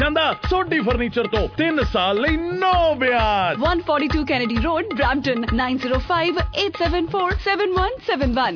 ਚੰਦਾ Sodhi furniture ਤੋਂ 3 ਸਾਲ ਲਈ no ਵਿਆਜ। 142 Kennedy Road, Brampton, 9058747171।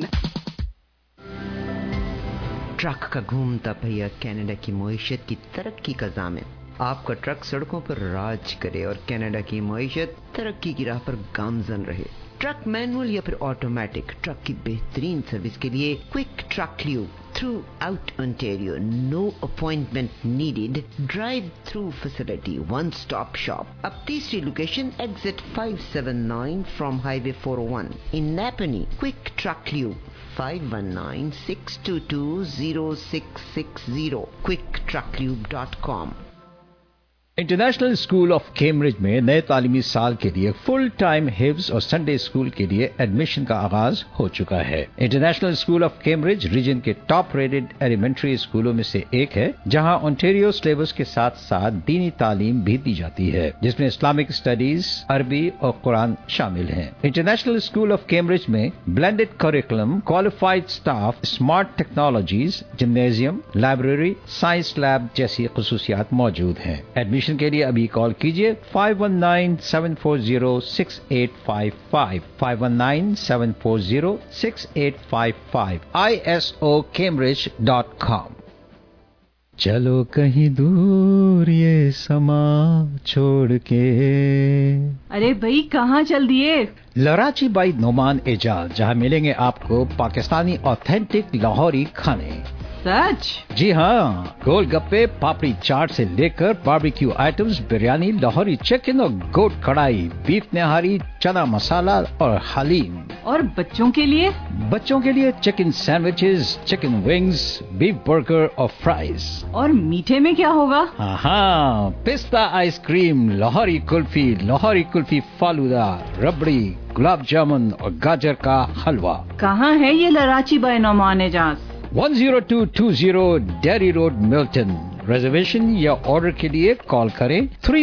ट्रक का घूमता पहिया कनाडा की मईशत की तरक्की का ज़ामिन। आपका ट्रक सड़कों पर राज करे और कनाडा की मईशत तरक्की की राह पर गामजन रहे। ट्रक मैनुअल या फिर ऑटोमेटिक, ट्रक की बेहतरीन सर्विस के लिए quick truck lube throughout Ontario, no appointment needed, drive through facility, one stop shop. अब तीसरी location exit 579 from highway 401 in Napanee. Quick truck lube 5196220660, quicktrucklube.com। International school of Cambridge में नए तालीमी साल के लिए फुल टाइम हिब्स और Sunday school के लिए एडमिशन का आगाज हो चुका है। International school of Cambridge region के टॉप रेटेड एलिमेंट्री स्कूलों में से एक है, जहां ओंटारियो सिलेबस के साथ साथ दीनी तालीम भी दी जाती है, जिसमें इस्लामिक स्टडीज, अरबी और कुरान शामिल हैं। इंटरनेशनल स्कूल ऑफ कैम्ब्रिज में blended curriculum, qualified staff, smart technologies, gymnasium, library, science lab जैसी खुसूसियात मौजूद हैं। एडमिशन के लिए अभी कॉल कीजिए 5197406855, 5197406855, isocambridge.com। चलो कहीं दूर ये समा छोड़ के। अरे भाई कहाँ चल दिए? लराची बाई नोमान एजाज, जहाँ मिलेंगे आपको पाकिस्तानी ऑथेंटिक लाहौरी खाने। सच? जी हाँ, गोलगप्पे, पापड़ी चाट से लेकर barbecue items, biryani, Lahori chicken और गोट कढ़ाई, बीफ निहारी, चना मसाला और हलीम। और बच्चों के लिए? बच्चों के लिए chicken sandwiches, chicken wings, beef burger और फ्राइज। और मीठे में क्या होगा? हाँ, पिस्ता आइसक्रीम, लाहौरी कुल्फी फालूदा, रबड़ी, गुलाब जामुन और गाजर का हलवा। कहाँ है ये Larachi by Noman Ejaz? 10220 Derry Road, Milton. Reservation या ऑर्डर के लिए कॉल करें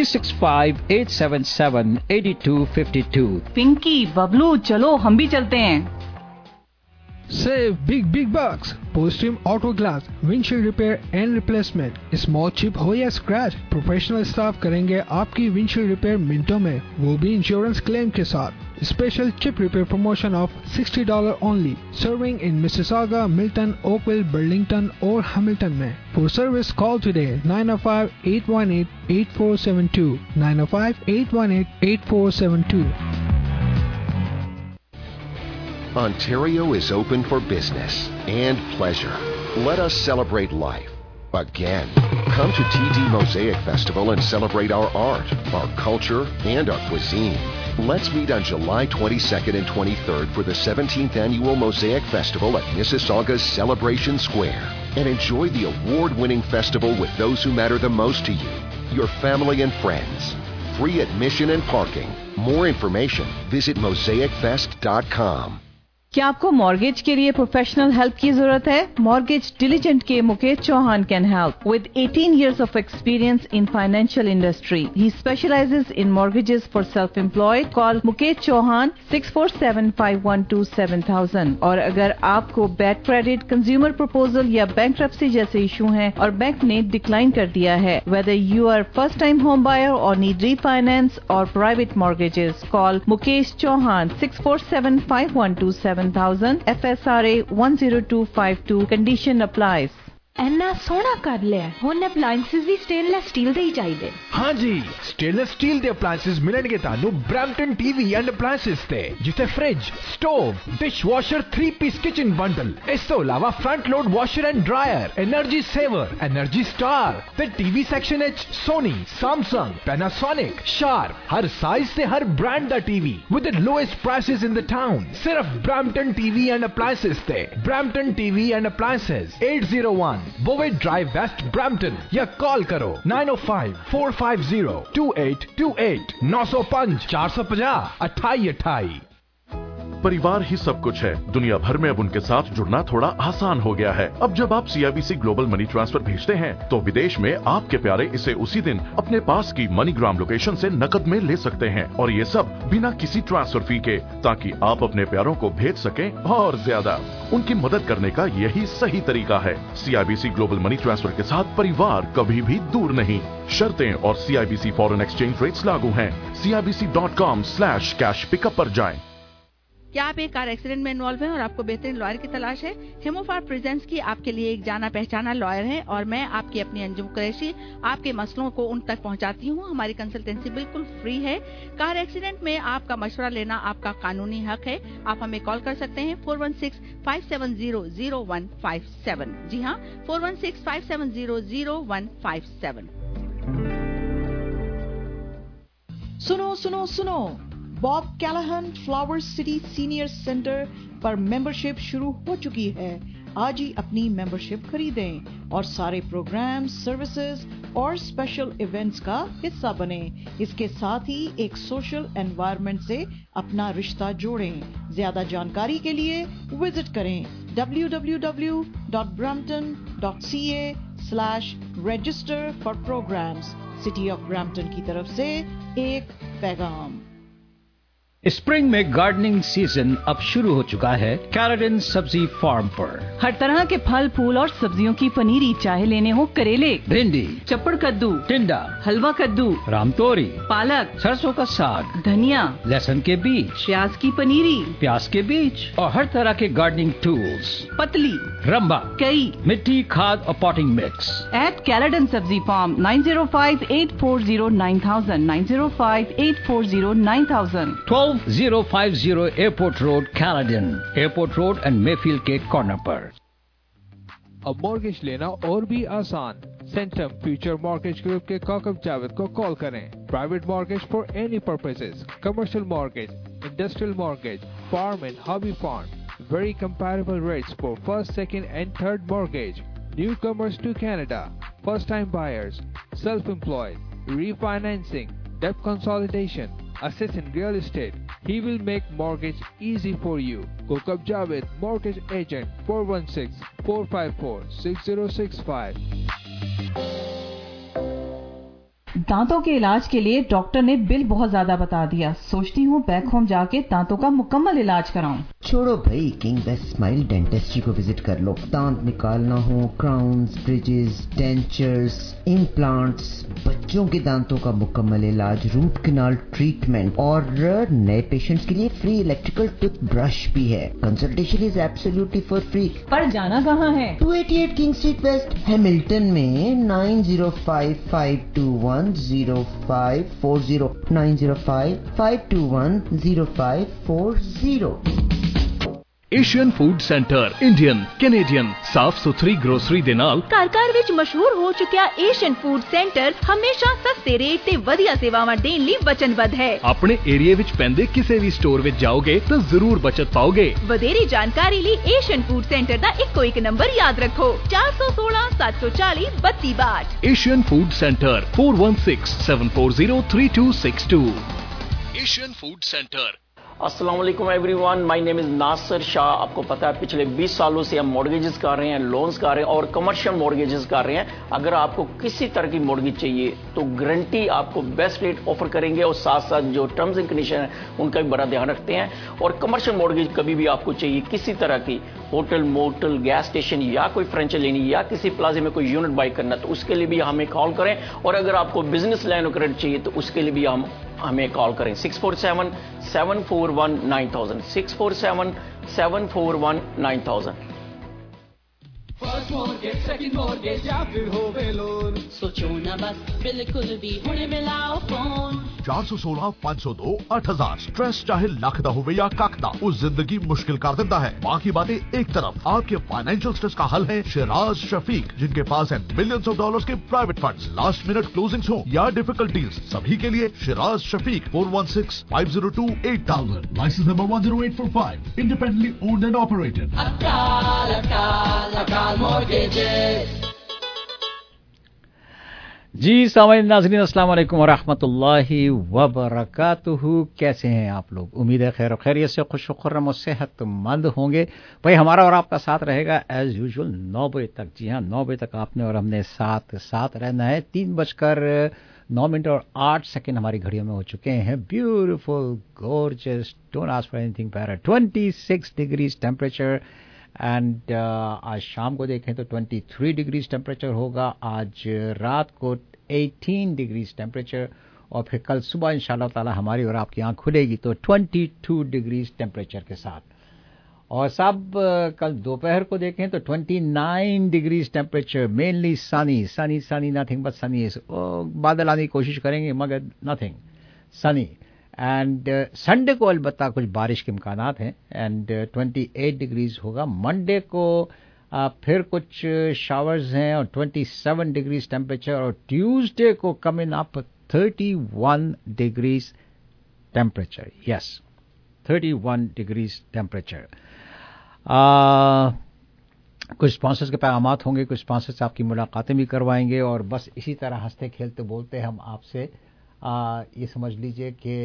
365-877-8252। पिंकी, बबलू, चलो हम भी चलते हैं। Save big bucks. Post-trim auto glass, windshield repair and replacement. Small chip हो या scratch, प्रोफेशनल स्टाफ करेंगे आपकी windshield repair मिनटों में, वो भी इंश्योरेंस क्लेम के साथ। Special chip repair promotion of $60 only. Serving in Mississauga, Milton, Oakville, Burlington or Hamilton में. For service call today 905-818-8472, 905-818-8472. Ontario is open for business and pleasure. Let us celebrate life again. Come to TD Mosaic Festival and celebrate our art, our culture, and our cuisine. Let's meet on July 22nd and 23rd for the 17th Annual Mosaic Festival at Mississauga's Celebration Square and enjoy the award-winning festival with those who matter the most to you, your family and friends. Free admission and parking. More information, visit mosaicfest.com. क्या आपको mortgage के लिए professional help की जरूरत है? Mortgage Diligent के Mukesh Chauhan can help with 18 years of experience in financial industry. He specializes in mortgages for self-employed. Call Mukesh Chauhan 647-512-7000. और अगर आपको बैड क्रेडिट, कंज्यूमर प्रपोजल या बैंकरप्सी जैसे इशू हैं और बैंक ने डिक्लाइन कर दिया है, whether you are first time home buyer or need refinance or private mortgages, call Mukesh Chauhan 647-512-7000. FSRA 10252. Condition applies. ਇੰਨਾ ਸੋਹਣਾ ਕਰ ਲਿਆ। ਹੁਣ ਅਪਲਾਈਐਂਸਸ ਵੀ ਸਟੇਨਲੈਸ ਸਟੀਲ ਦੇ ਹੀ ਚਾਹੀਦੇ। हाँ जी, स्टेनलेस स्टील ਦੇ ਅਪਲਾਈਐਂਸਸ ਮਿਲਣਗੇ ਤੁਹਾਨੂੰ ਬ੍ਰੈਂਪਟਨ ਟੀਵੀ ਐਂਡ ਅਪਲਾਈਐਂਸਸ ਤੇ, ਜਿੱਥੇ fridge, stove, dishwasher, 3-piece kitchen bundle, ਇਸ ਤੋਂ ਇਲਾਵਾ front load washer and dryer, energy saver, energy star ਤੇ ਟੀਵੀ ਸੈਕਸ਼ਨ ਵਿੱਚ ਸੋਨੀ, ਸੈਮਸੰਗ, ਪੈਨਾਸੋਨਿਕ, ਸ਼ਾਰਪ, ਹਰ ਸਾਈਜ਼ ਤੇ ਹਰ ਬ੍ਰਾਂਡ ਦਾ TV with the lowest prices in the town. ਸਿਰਫ ਬ੍ਰੈਂਪਟਨ ਟੀਵੀ ਐਂਡ ਅਪਲਾਈਐਂਸਸ ਤੇ। Brampton TV and appliances 801 Bowen Drive, West Brampton, या call करो 905-450-2828, 905-450-2828। परिवार ही सब कुछ है। दुनिया भर में अब उनके साथ जुड़ना थोड़ा आसान हो गया है। अब जब आप CIBC ग्लोबल मनी ट्रांसफर भेजते हैं तो विदेश में आपके प्यारे इसे उसी दिन अपने पास की मनीग्राम लोकेशन से नकद में ले सकते हैं, और ये सब बिना किसी ट्रांसफर फी के, ताकि आप अपने प्यारों को भेज सकें और ज्यादा। उनकी मदद करने का यही सही तरीका है। CIBC ग्लोबल मनी ट्रांसफर के साथ परिवार कभी भी दूर नहीं। शर्तें और CIBC फॉरेन एक्सचेंज रेट्स लागू हैं। CIBC.com/cash पिकअप पर जाएं। क्या आप एक कार एक्सीडेंट में इन्वॉल्व हैं और आपको बेहतरीन लॉयर की तलाश है? हेमोफार प्रेजेंट्स की आपके लिए एक जाना पहचाना लॉयर है, और मैं आपकी अपनी अंजुम कुरैशी आपके मसलों को उन तक पहुंचाती हूं। हमारी कंसल्टेंसी बिल्कुल फ्री है। कार एक्सीडेंट में आपका मशवरा लेना आपका कानूनी हक है। आप हमें कॉल कर सकते हैं 416-570-0157। जी हाँ, 416-570-0157। सुनो सुनो सुनो, Bob Callahan Flower City senior centre पर मेंबरशिप शुरू हो चुकी है। आज ही अपनी मेंबरशिप खरीदें और सारे प्रोग्राम, सर्विसेज और स्पेशल इवेंट्स का हिस्सा बने। इसके साथ ही एक सोशल एनवायरनमेंट से अपना रिश्ता जोड़ें। ज्यादा जानकारी के लिए विजिट करें www.brampton.ca/register for programs। City of Brampton की तरफ से एक पैगाम। स्प्रिंग में गार्डनिंग सीजन अब शुरू हो चुका है कैलेडन सब्जी फार्म पर। हर तरह के फल, फूल और सब्जियों की पनीरी, चाहे लेने हो करेले, भिंडी, चप्पड़ कद्दू, टिंडा, हलवा कद्दू, रामतोरी, पालक, सरसों का साग, धनिया, लहसुन के बीज, प्याज की पनीरी, प्याज के बीज और हर तरह के गार्डनिंग टूल्स, पतली, रंबा, कई, मिट्टी, खाद और potting mix. At Caledon Sabzi farm 905-840-9000 905-840-9000 12050 airport road, Caledon, airport road and Mayfield के कॉर्नर पर। अब मॉर्गेज लेना और भी आसान। सेंटम फ्यूचर मॉर्गेज ग्रुप के काकब जावेद को कॉल करें। Private mortgage for any purposes, commercial mortgage, industrial mortgage, farm and hobby farm, very comparable rates for first, second and third mortgage. Newcomers to Canada, first time buyers, self-employed, refinancing, debt consolidation, assist in real estate. He will make mortgage easy for you. Kokab Javed, mortgage agent, 416-454-6065. दांतों के इलाज के लिए doctor ने bill बहुत ज्यादा बता दिया। सोचती हूँ बैक होम जाके दांतों का मुकम्मल इलाज कराऊं। छोड़ो भाई, किंग बेस्ट स्माइल डेंटिस्ट्री को विजिट कर लो। दांत निकालना हो, क्राउन्स, ब्रिजेस, डेंचर्स, इम्प्लांट्स, बच्चों के दांतों का मुकम्मल इलाज, रूट कैनाल ट्रीटमेंट और नए पेशेंट्स के लिए फ्री इलेक्ट्रिकल टूथब्रश भी है। Consultation is absolutely for free. पर जाना कहाँ है? 288 किंग स्ट्रीट वेस्ट, हैमिल्टन में 905-521-0540 905-521-0540। Asian food centre Indian Canadian साफ सुथरी ग्रोसरी ਦੇ ਨਾਲ ਘਰ-ਘਰ ਵਿੱਚ ਮਸ਼ਹੂਰ ਹੋ ਚੁੱਕਿਆ ਏਸ਼ੀਅਨ ਫੂਡ ਸੈਂਟਰ ਹਮੇਸ਼ਾ ਸਸਤੇ ਰੇਟ ਤੇ ਵਧੀਆ ਸੇਵਾਵਾਂ ਦੇਣ ਲਈ ਵਚਨਬੱਧ ਹੈ। ਆਪਣੇ ਏਰੀਆ ਵਿੱਚ ਪੈਂਦੇ ਕਿਸੇ ਵੀ ਸਟੋਰ ਵਿੱਚ ਜਾਓਗੇ ਤਾਂ ਜ਼ਰੂਰ ਬਚਤ ਪਾਓਗੇ। ਵਧੇਰੇ ਜਾਣਕਾਰੀ ਲਈ ਏਸ਼ੀਅਨ ਫੂਡ ਸੈਂਟਰ ਦਾ ਇੱਕੋ ਇੱਕ ਨੰਬਰ ਯਾਦ ਰੱਖੋ 416 740 3262। Asian food centre 416-740-3262। Asian food centre. अस्सलाम वालेकुम everyone, my name is Nasir Shah. आपको पता है पिछले 20 सालों से हम मॉर्गेजेस कर रहे हैं, लोन्स कर रहे हैं और कमर्शियल मॉर्गेजेस कर रहे हैं। अगर आपको किसी तरह की मॉर्गेज चाहिए तो गारंटी आपको बेस्ट रेट ऑफर करेंगे और साथ साथ जो टर्म्स एंड कंडीशन है उनका भी बड़ा ध्यान रखते हैं। और कमर्शियल मॉर्गेज कभी भी आपको चाहिए किसी तरह की, होटल, मोटल, गैस स्टेशन या कोई फ्रेंचाइज लेनी या किसी प्लाजे में कोई यूनिट बाई करना, तो उसके लिए भी हमें कॉल करें। और अगर आपको बिजनेस लाइन क्रेडिट चाहिए तो उसके लिए भी हमें कॉल करें 647-741-9000 647-741-9000। फर्स्ट मॉर्गेज, सेकंड मॉर्गेज या फिर होवे लोन, सोचो ना बस, बिल्कुल भी हुणे मिलाओ फोन 416-502-8000। स्ट्रेस चाहे लख दा होवे या कख दा, उस जिंदगी मुश्किल कर देता है। बाकी बातें एक तरफ, आपके फाइनेंशियल स्ट्रेस का हल है शिराज शफीक, जिनके पास है मिलियंस ऑफ डॉलर्स के private funds, last minute closings हो या डिफिकल्ट डील्स, सभी के लिए Shiraz Shafiq 416-502-8000। Licence number 10845, independently owned and operated. Akal mortgages. जी सामान्य नाज़रीन, अस्सलाम वालेकुम व रहमतुल्लाहि व बरकातुहू। कैसे हैं आप लोग? उम्मीद है खैर खैरियत से, खुश खुर्रम और सेहतमंद होंगे। भाई हमारा और आपका साथ रहेगा एज यूजुअल 9 बजे तक। जी हाँ, 9 बजे तक आपने और हमने साथ रहना है। 3:09 और 8 हमारी घड़ियों में हो चुके हैं। Beautiful, gorgeous, don't ask for anything better. 26 degrees temperature and आज शाम को देखें तो 23 डिग्रीज टेम्परेचर होगा। आज रात को 18 डिग्रीज टेम्परेचर और फिर कल सुबह इंशाल्लाह ताला हमारी और आपकी आंख खुलेगी तो 22 डिग्रीज टेम्परेचर के साथ। और साहब कल दोपहर को देखें तो 29 degrees temperature, mainly sunny, nothing but sunny. बादल आने की कोशिश करेंगे मगर नथिंग, सनी। एंड संडे को अलबत्ता कुछ बारिश के इम्कानात हैं एंड 28 डिग्रीज होगा। मंडे को फिर कुछ शावर्स हैं और 27 डिग्रीज टेम्परेचर। और ट्यूसडे को coming up 31 degrees temperature. Yes, 31 degrees temperature. कुछ स्पॉन्सर्स के पैगामात होंगे, कुछ स्पॉन्सर्स से आपकी मुलाकातें भी करवाएंगे और बस इसी तरह हंसते खेलते बोलते हम आपसे ये समझ लीजिए कि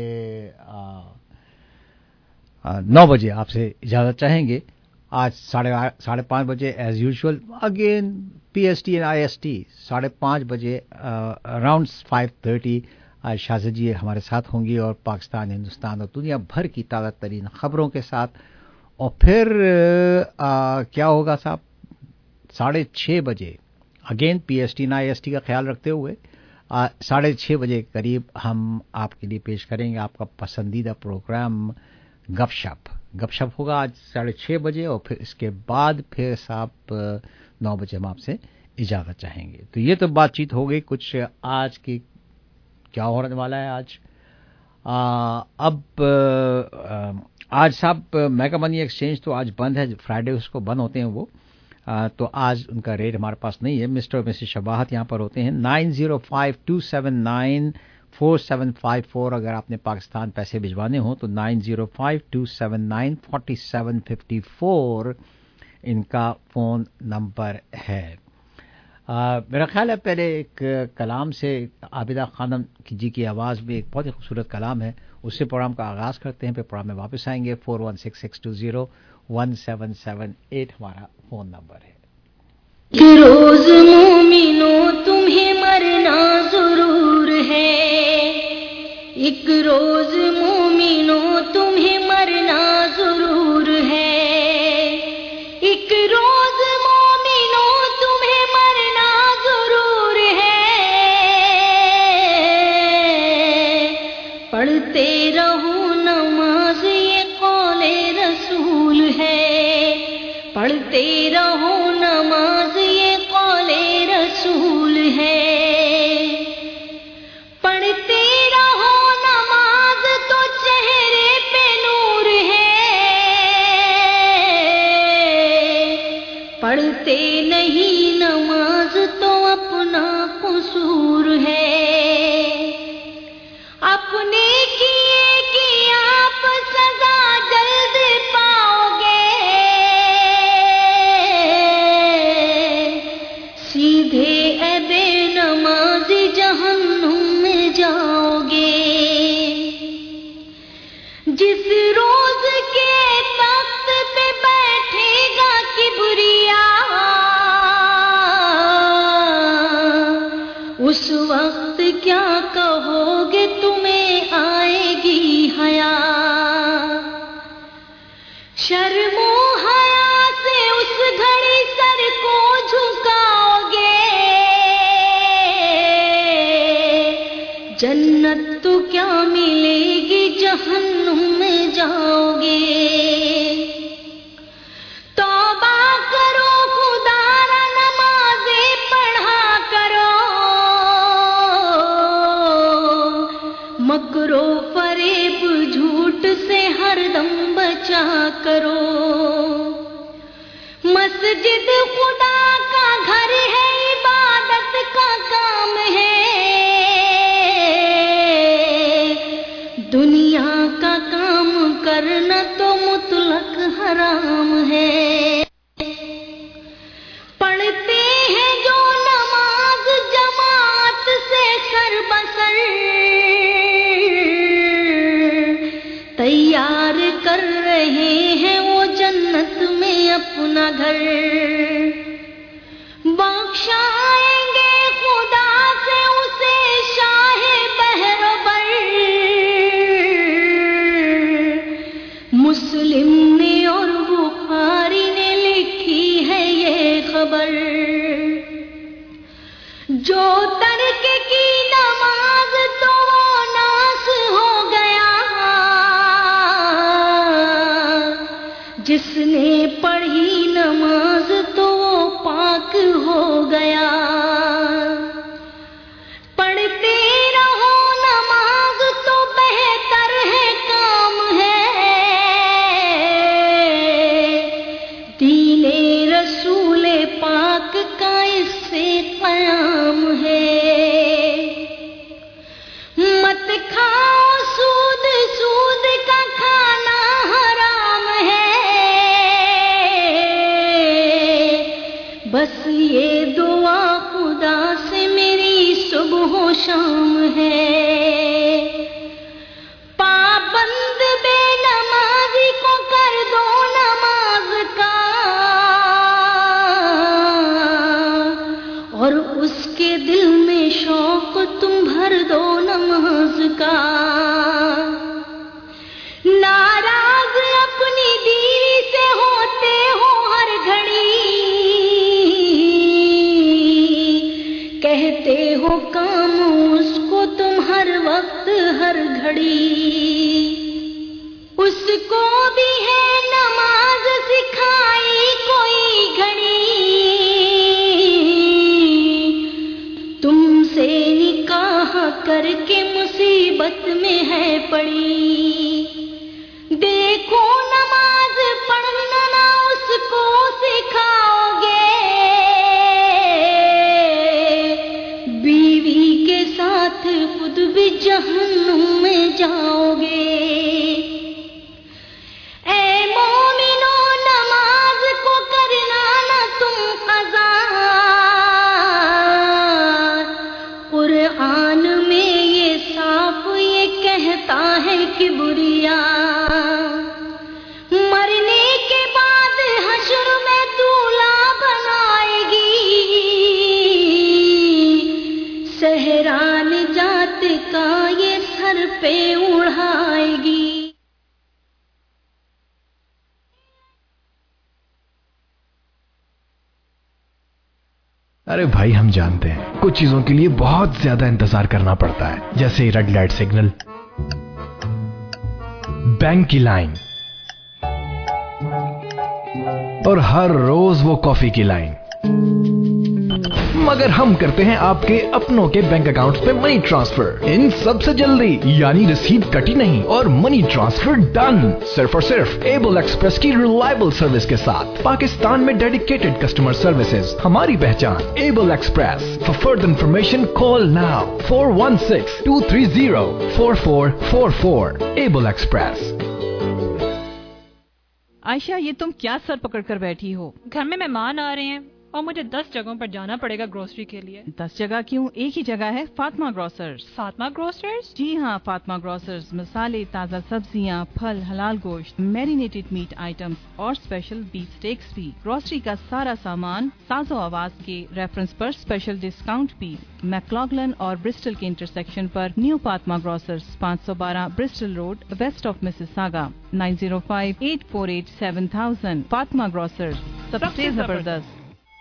9 बजे आपसे इजाज़त चाहेंगे। आज 5:30 बजे as usual again PST and IST 5:30 बजे अराउंड 5:30 आज शाज़द जी हमारे साथ होंगी और पाकिस्तान, हिंदुस्तान और दुनिया भर की ताज़ा तरीन खबरों के साथ। और फिर क्या होगा साहब, 6:30 बजे अगेन PST एंड IST का ख्याल रखते हुए 6:30 बजे के करीब हम आपके लिए पेश करेंगे आपका पसंदीदा प्रोग्राम गपशप होगा आज 6:30 बजे। और फिर इसके बाद फिर साहब 9 बजे हम आपसे इजाज़त चाहेंगे। तो ये तो बातचीत हो गई कुछ आज की क्या होने वाला है आज। आज साहब मेगा मनी एक्सचेंज तो आज बंद है, फ्राइडे उसको बंद होते हैं वो। तो आज उनका रेट हमारे पास नहीं है। मिस्टर और मिसेस शबाहत यहाँ पर होते हैं। 9052794754 अगर आपने पाकिस्तान पैसे भिजवाने हो तो 9052794754 इनका फ़ोन नंबर है। मेरा ख्याल है पहले एक कलाम से, आबिदा खानम जी की आवाज़ में एक बहुत ही खूबसूरत कलाम है, उससे प्रोग्राम का आगाज़ करते हैं। फिर प्रोग्राम में वापस आएंगे। 4166201778 हमारा फ़ोन नंबर है। कि रोज मोमिनो तुम्हें मरना जरूर है, एक रोज मोमिनो तुम्हें मरना जरूर है, एक रोज मोमिनो तुम्हें मरना जरूर है। पढ़ते रहो नमाज ये कौले रसूल है, पढ़ते रहो नमाज ये कौले रसूल है। पढ़ते रहो नमाज तो चेहरे पे नूर है, पढ़ते नहीं नमाज तो अपना कसूर है। अपने किए की आप सजा जल्द पाओगे, सीधे ऐबे नमाज़ी जहन्नुम में जाओगे। जिस रोज के तख्त पे बैठेगा किबरिया, उस वक्त क्या कहोगे तुम्हें आएगी हया। शर्मो हया से उस घड़ी सर को झुकाओगे, जन्नत तो क्या मिलेगी जहन्नुम में जाओगे। तौबा करो खुदारा नमाज़े पढ़ा करो, मकरो फरेब झूठ से हरदम बचा करो। मस्जिद खुदा का घर है, इबादत का काम है, दुनिया का काम करना तो मुतलक हराम है। पढ़ते हैं जो नमाज जमात से बसर तैयार कर रहे हैं वो जन्नत में अपना घर बख्शाएंगे खुदा से उसे शाह बहरबर मुस्लिम ने और बुखारी ने लिखी है ये खबर जो तर्क की नमाज तो वो नास हो गया जिसने पढ़ी नमाज तो वो पाक हो गया पढ़ते रहो नमाज तो बेहतर है काम है दीने रसूल पाक का इससे क़याम है मत खाओ सूद सूद का खाना हराम है बस ये दुआ खुदा से मेरी सुबह शाम है पाबंद बेनमाजी को कर दो नमाज का और उसके दिल में शौक तुम भर दो नमाज का नाराज अपनी बीवी से होते हो हर घड़ी कहते हो काम उसको तुम हर वक्त हर घड़ी उसको भी है नमाज सिखाई कोई घड़ी तुमसे निकाह करके मुसीबत में है पड़ी देखो नमाज पढ़ना ना उसको सिखाओगे बीवी के साथ खुद भी जहन्नुम में जाओगे ऐ मोमिनो नमाज को करना ना तुम क़ज़ा कुरान में ये साफ ये कहता है कि बुरिया मरने के बाद हश्र में दूल्हा बनाएगी सहरान जात का ये सर पे उड़ाएगी अरे भाई हम जानते हैं कुछ चीजों के लिए बहुत ज्यादा इंतजार करना पड़ता है जैसे रेड लाइट सिग्नल बैंक की लाइन और हर रोज वो कॉफी की लाइन मगर हम करते हैं आपके अपनों के बैंक अकाउंट्स पे मनी ट्रांसफर इन सबसे जल्दी यानी रिसीव कटी नहीं और मनी ट्रांसफर डन सिर्फ और सिर्फ एबल एक्सप्रेस की रिलायबल सर्विस के साथ पाकिस्तान में डेडिकेटेड कस्टमर सर्विसेज हमारी पहचान Able Express for further information call now 416-230-4444 Able Express. Ayesha ये तुम क्या सर पकड़ कर बैठी हो? घर में मेहमान आ रहे हैं और मुझे 10 जगहों पर जाना पड़ेगा ग्रोसरी के लिए। 10 जगह क्यों? एक ही जगह है, फातिमा ग्रोसर्स। फातिमा ग्रोसर्स? जी हाँ, फातिमा ग्रोसर्स मसाले, ताज़ा सब्जियाँ, फल, हलाल गोश्त, मैरिनेटेड मीट आइटम्स और स्पेशल बीफ स्टेक्स भी। ग्रोसरी का सारा सामान साजो आवाज के रेफरेंस पर स्पेशल डिस्काउंट भी। मैक्लॉगलन और ब्रिस्टल के इंटरसेक्शन पर new Fatima Grocers 512 Bristol Road West of Mississauga 9058487000। Fatima Grocers सबसे जबरदस्त।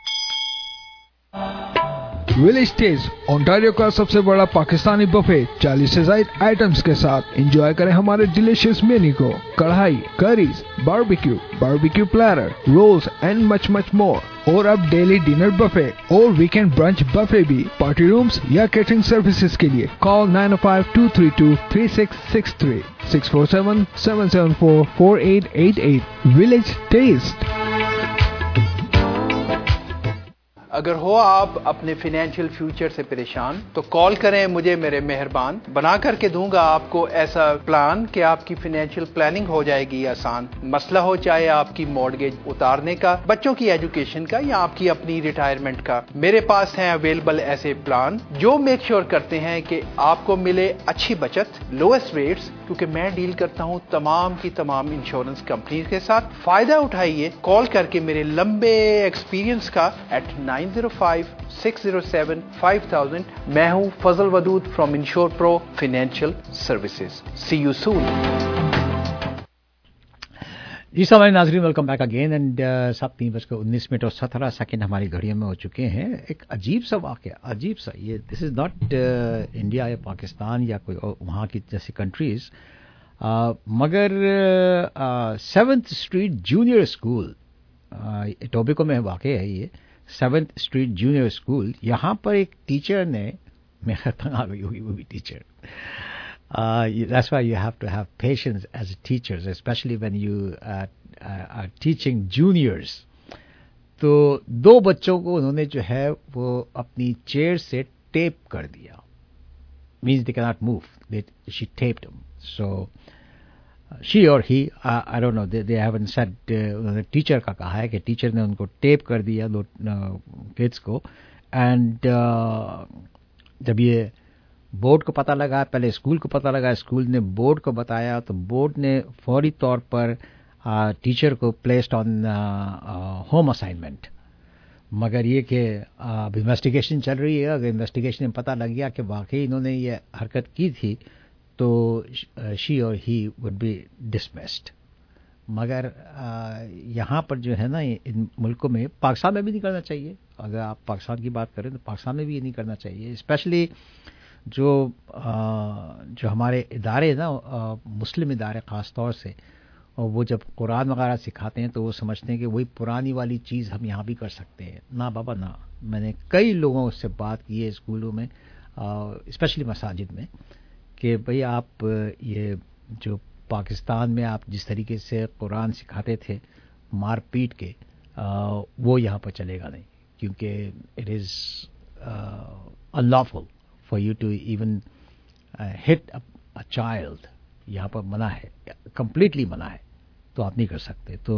विलेज टेज ओंटारियो का सबसे बड़ा पाकिस्तानी बफे 40 से ज्यादा आइटम्स के साथ एंजॉय करें हमारे डिलीशियस मेन्यू को। Karahi, curries, barbecue platter, rolls and much more. और अब डेली डिनर बफे और वीकेंड ब्रंच बफे भी। पार्टी रूम्स या कैटरिंग सर्विसेज के लिए कॉल 905-232-3663 647-774-4888। Village test. اگر ہو آپ اپنے فائنینشیل فیوچر سے پریشان تو کال کریں مجھے، میرے مہربان بنا کر کے دوں گا آپ کو ایسا پلان کہ آپ کی فائنینشیل پلاننگ ہو جائے گی آسان. مسئلہ ہو چاہے آپ کی مارگیج اتارنے کا، بچوں کی ایجوکیشن کا یا آپ کی اپنی ریٹائرمنٹ کا، میرے پاس ہیں اویلیبل ایسے پلان جو میک شیور کرتے ہیں کہ آپ کو ملے اچھی بچت، لوئسٹ ریٹس، کیونکہ میں ڈیل کرتا ہوں تمام کی تمام انشورنس کمپنیز کے ساتھ. فائدہ اٹھائیے کال کر کے میرے لمبے ایکسپیرینس کا at 905-607-5000. میں ہوں Fazal Wadood from Insure Pro Financial Services. See you soon. جی ہمارے ناظرین، ویلکم بیک اگین اینڈ 7:19 ہماری گھڑیوں میں ہو چکے ہیں. ایک عجیب سا واقعہ، عجیب سا، یہ دس از ناٹ انڈیا یا پاکستان یا کوئی وہاں کی جیسی کنٹریز، مگر 7th street junior school tobacco میں واقع ہے. یہ 7th اسٹریٹ جونیئر اسکول، یہاں پر ایک ٹیچر نے، میں تنگ آ گئی ہوگی وہ بھی teacher. That's why you have to have patience as teachers, especially when you are teaching juniors. تو 2 بچوں کو انہوں نے جو ہے وہ اپنی چیئر سے ٹیپ کر دیا. Means they cannot move. She taped them. So she or he, I don't know, they haven't said. انہوں نے ٹیچر کا کہا ہے کہ ٹیچر نے ان کو ٹیپ کر دیا 2 kids کو. اینڈ جب یہ بورڈ کو پتہ لگا، پہلے اسکول کو پتہ لگا، اسکول نے بورڈ کو بتایا تو بورڈ نے فوری طور پر ٹیچر کو پلیسڈ آن ہوم اسائنمنٹ. مگر یہ کہ اب انویسٹیگیشن چل رہی ہے، اگر انویسٹیگیشن میں پتہ لگ گیا کہ واقعی انہوں نے یہ حرکت کی تھی تو شی اور ہی وڈ بی ڈسمسڈ. مگر یہاں پر جو ہے نا ان ملکوں میں، پاکستان میں بھی نہیں کرنا چاہیے. اگر آپ پاکستان کی بات کریں تو پاکستان میں بھی یہ نہیں کرنا چاہیے. اسپیشلی جو ہمارے ادارے نا، مسلم ادارے خاص طور سے، اور وہ جب قرآن وغیرہ سکھاتے ہیں تو وہ سمجھتے ہیں کہ وہی پرانی والی چیز ہم یہاں بھی کر سکتے ہیں. نہ بابا نہ. میں نے کئی لوگوں سے بات کی ہے اسکولوں میں، اسپیشلی مساجد میں، کہ بھئی آپ یہ جو پاکستان میں آپ جس طریقے سے قرآن سکھاتے تھے مار پیٹ کے، وہ یہاں پر چلے گا نہیں، کیونکہ it is unlawful for you to even hit a child. یہاں پر منع ہے، کمپلیٹلی منع ہے، تو آپ نہیں کر سکتے. تو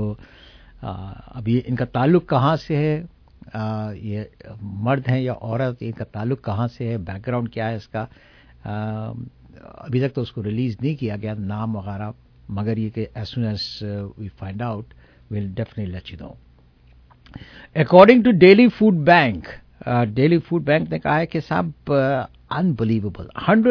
اب یہ ان کا تعلق کہاں سے ہے، یہ مرد ہیں یا عورت، ان کا تعلق کہاں سے ہے، بیک گراؤنڈ کیا ہے اس کا، ابھی تک تو اس کو ریلیز نہیں کیا گیا نام وغیرہ. مگر یہ کہ as soon as we find out we'll definitely let you know. According to Daily Food Bank, Daily Food Bank نے کہا ہے کہ صاحب unbelievable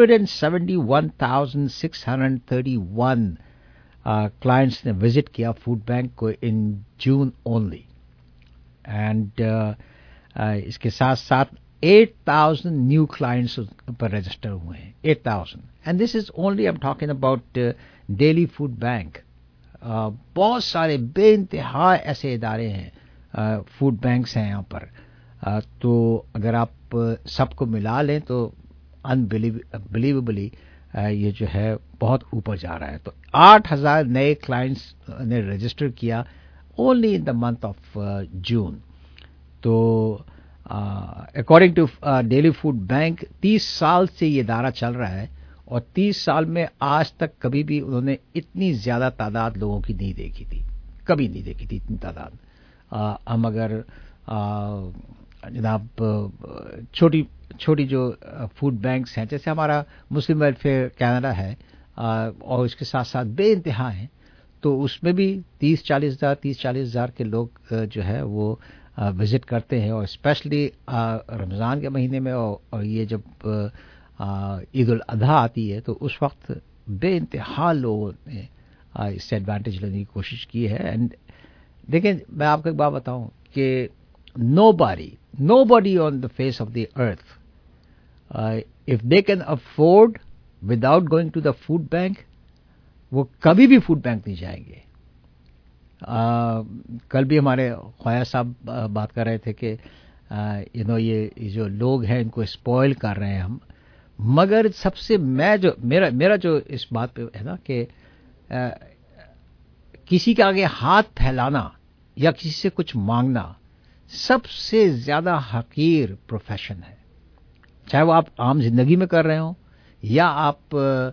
171,631 کلائنٹس نے وزٹ کیا فوڈ بینک کو ان جون اونلی. اینڈ اس کے ساتھ ساتھ 8,000 نیو کلائنٹس پر رجسٹر ہوئے ہیں. 8,000. And this is only I am talking about Daily Food Bank. بہت سارے بے انتہا ایسے ادارے ہیں، فوڈ بینکس ہیں یہاں پر. تو اگر آپ سب کو ملا لیں تو انبلیویبلی یہ جو ہے بہت اوپر جا رہا ہے. تو 8,000 نئے کلائنٹس نے رجسٹر کیا only in the month of June. تو according to Daily Food Bank 30 سال سے یہ ادارہ چل رہا ہے اور 30 سال میں آج تک کبھی بھی انہوں نے اتنی زیادہ تعداد لوگوں کی نہیں دیکھی تھی، کبھی نہیں دیکھی تھی اتنی تعداد. ہم اگر جناب چھوٹی جو فوڈ بینکس ہیں، جیسے ہمارا مسلم ویلفیئر کینیڈا ہے اور اس کے ساتھ ساتھ بے انتہا ہیں، تو اس میں بھی 30-40 ہزار کے لوگ جو ہے وہ وزٹ کرتے ہیں. اور اسپیشلی رمضان کے مہینے میں اور یہ جب عید الاضحیٰ آتی ہے تو اس وقت بے انتہا لوگوں نے اس سے ایڈوانٹیج لینے کی کوشش کی ہے. اینڈ دیکھیں، میں آپ کو ایک بات بتاؤں کہ nobody on the face of the earth, if they can afford without going to the food bank, وہ کبھی بھی فوڈ بینک نہیں جائیں گے. کل بھی ہمارے خواجہ صاحب بات کر رہے تھے کہ یہ جو لوگ ہیں ان کو اسپوائل کر رہے ہیں ہم. مگر سب سے میرا جو اس بات پہ ہے نا کہ کسی کے آگے ہاتھ پھیلانا یا کسی سے کچھ مانگنا सबसे ज्यादा हकीर प्रोफेशन है, चाहे वो आप आम जिंदगी में कर रहे हो या आप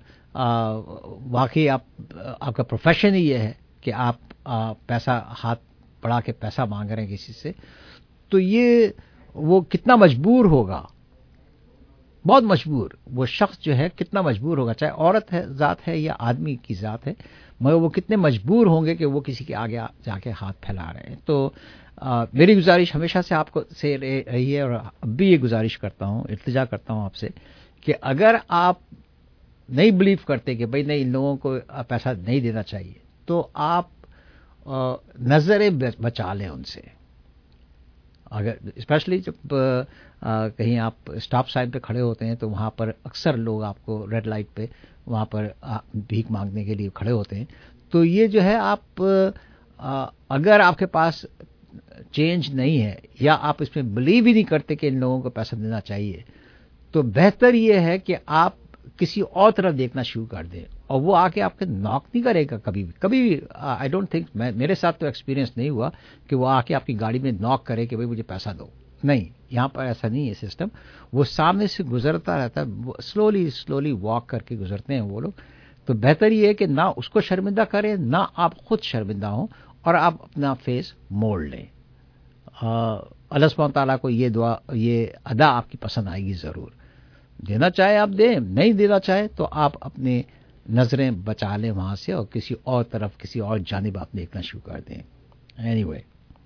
वाकई आपका प्रोफेशन ही ये है कि आप पैसा हाथ बढ़ा के पैसा मांग रहे हैं किसी से, तो ये वो कितना मजबूर होगा, बहुत मजबूर वो शख्स जो है कितना मजबूर होगा, चाहे औरत है ज़ात है या आदमी की ज़ात है, मगर वो कितने मजबूर होंगे कि वो किसी के आगे जाके हाथ फैला रहे हैं। तो मेरी गुजारिश हमेशा से आपको से रही है और अब भी ये गुजारिश करता हूँ, इल्तिजा करता हूँ आपसे कि अगर आप नहीं बिलीव करते कि भाई नहीं इन लोगों को पैसा नहीं देना चाहिए, तो आप नज़रें बचा लें उनसे। अगर स्पेशली जब कहीं आप स्टॉप साइन पे खड़े होते हैं तो वहाँ पर अक्सर लोग आपको रेड लाइट पे वहाँ पर भीख मांगने के लिए खड़े होते हैं, तो ये जो है आप अगर आपके पास चेंज नहीं है या आप इसमें बिलीव ही नहीं करते कि इन लोगों को पैसा देना चाहिए, तो बेहतर ये है कि आप किसी और तरफ देखना शुरू कर दें और वो आके आपके नॉक नहीं करेगा कभी भी। आई डोंट थिंक, मेरे साथ तो एक्सपीरियंस नहीं हुआ कि वो आके आपकी गाड़ी में नॉक करे कि भाई मुझे पैसा दो, नहीं, यहाँ पर ऐसा नहीं है सिस्टम। वो सामने से गुजरता रहता है, स्लोली वॉक करके गुजरते हैं वो लोग। तो बेहतर ये है कि ना उसको शर्मिंदा करें ना आप खुद शर्मिंदा हों और आप अपना फेस मोड़ लें। अल्लाह सुब्हान तआला को ये अदा आपकी पसंद आएगी ज़रूर। देना चाहे आप दें, नहीं देना चाहे तो आप अपने नज़रें बचा लें वहाँ से और किसी और तरफ किसी और जानिब आप देखना शुरू कर दें। एनीवे,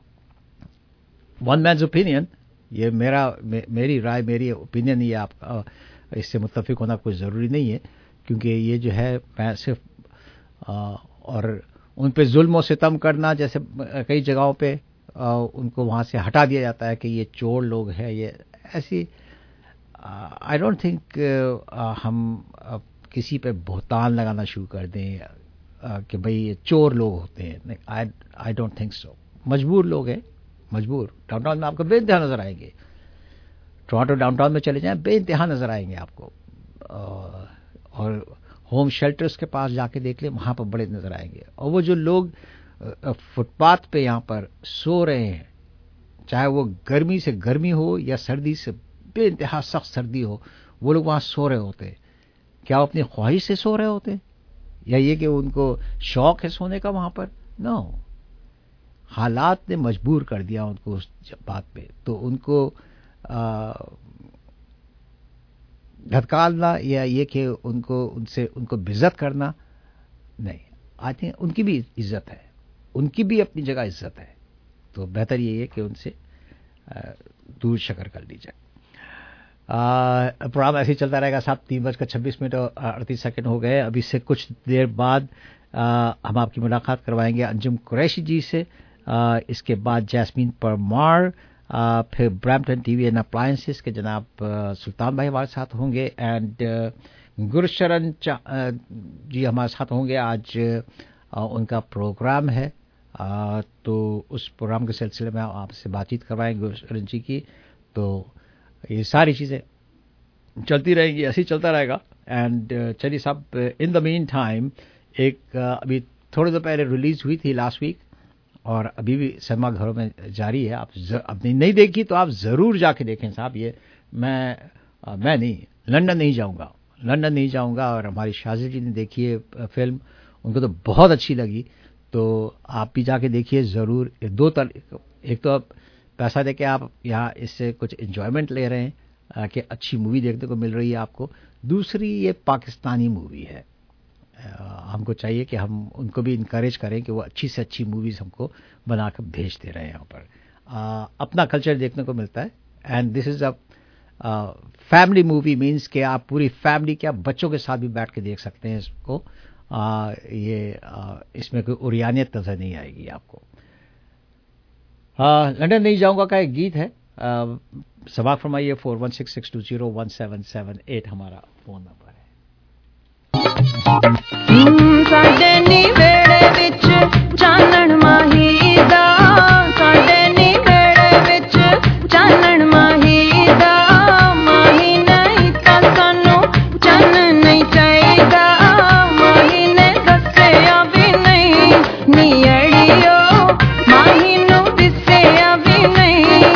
वन मैन्स ओपिनियन, ये मेरी राय, मेरी ओपिनियन, ये आप इससे मुत्तफिक होना कोई ज़रूरी नहीं है, क्योंकि ये जो है मैं सिर्फ और उन पे जुल्म और सितम करना, जैसे कई जगहों पे उनको वहाँ से हटा दिया जाता है कि ये चोर लोग हैं, ये ऐसी आई डोंट थिंक हम किसी पे बहुतान लगाना शुरू कर दें कि भाई ये चोर लोग होते हैं। I don't think so. मजबूर लोग हैं, मजबूर। डाउनटाउन में आपको बेइंतहा नजर आएंगे, टोरंटो डाउनटाउन में चले जाएं बेइंतहा नजर आएंगे आपको, और होम शेल्टर्स के पास जाके देख लें वहाँ पर बड़े नजर आएंगे। और वो जो लोग फुटपाथ पे यहाँ पर सो रहे हैं, चाहे वो गर्मी से गर्मी हो या सर्दी से बेइंतहा सख्त सर्दी हो, वो लोग वहाँ सो रहे होते। क्या वो अपनी ख्वाहिश से सो रहे होते या ये कि उनको शौक है सोने का वहाँ पर? नो, हालात ने मजबूर कर दिया उनको उस बात पे। तो उनको धतकालना या ये कि उनको बेइज्जत करना नहीं। आई थिंक उनकी भी इज्जत है, उनकी भी अपनी जगह इज्जत है। तो बेहतर ये है कि उनसे दूर शकर कर ली जाए। प्रोग्राम ऐसे ही चलता रहेगा साहब। 3:26 और 38 हो गए। अभी से कुछ देर बाद हम आपकी मुलाकात करवाएंगे अंजुम कुरैशी जी से। इसके बाद जैस्मीन परमार, फिर ब्रैम्पटन टीवी एंड अप्लायंसेस के जनाब सुल्तान भाई हमारे साथ होंगे, एंड गुरशरण जी हमारे साथ होंगे। आज उनका प्रोग्राम है, तो उस प्रोग्राम के सिलसिले में आपसे बातचीत करवाएंगे गुरशरण जी की। तो ये सारी चीज़ें चलती रहेंगी, ऐसे ही चलता रहेगा। एंड चलिए साहब, इन द मीन टाइम एक अभी थोड़ी देर पहले रिलीज हुई थी लास्ट वीक, और अभी भी सिनेमा घरों में जारी है। आप अपनी नहीं देखी तो आप ज़रूर जाके देखें साहब। ये मैं नहीं, लंदन नहीं जाऊंगा। और हमारी शाजिद जी ने देखी है फिल्म, उनको तो बहुत अच्छी लगी, तो आप भी जाके देखिए ज़रूर। एक तो पैसा दे के आप यहाँ इससे कुछ एंजॉयमेंट ले रहे हैं कि अच्छी मूवी देखने को मिल रही है आपको। दूसरी, ये पाकिस्तानी मूवी है, हमको चाहिए कि हम उनको भी इनकरेज करें कि वो अच्छी से अच्छी मूवीज़ हमको बनाकर भेजते रहे। यहाँ पर अपना कल्चर देखने को मिलता है। And this is a family movie, means कि आप पूरी फैमिली क्या बच्चों के साथ भी बैठ के देख सकते हैं इसको। इसमें कोई उरियानियत नजर नहीं आएगी आपको। लंदन नहीं जाऊंगा का एक गीत है, सबाक फरमाइए। 4166201778 हमारा फोन नंबर है। साडे नी वेड़े विच चानण माही दा, साडे नी वेड़े विच चानण माही दा, माही नहीं तां सानू चन नहीं चाहीदा, माही ने दस्सिया भी नहीं नी अड़ियो, माही नू दिसिया भी नहीं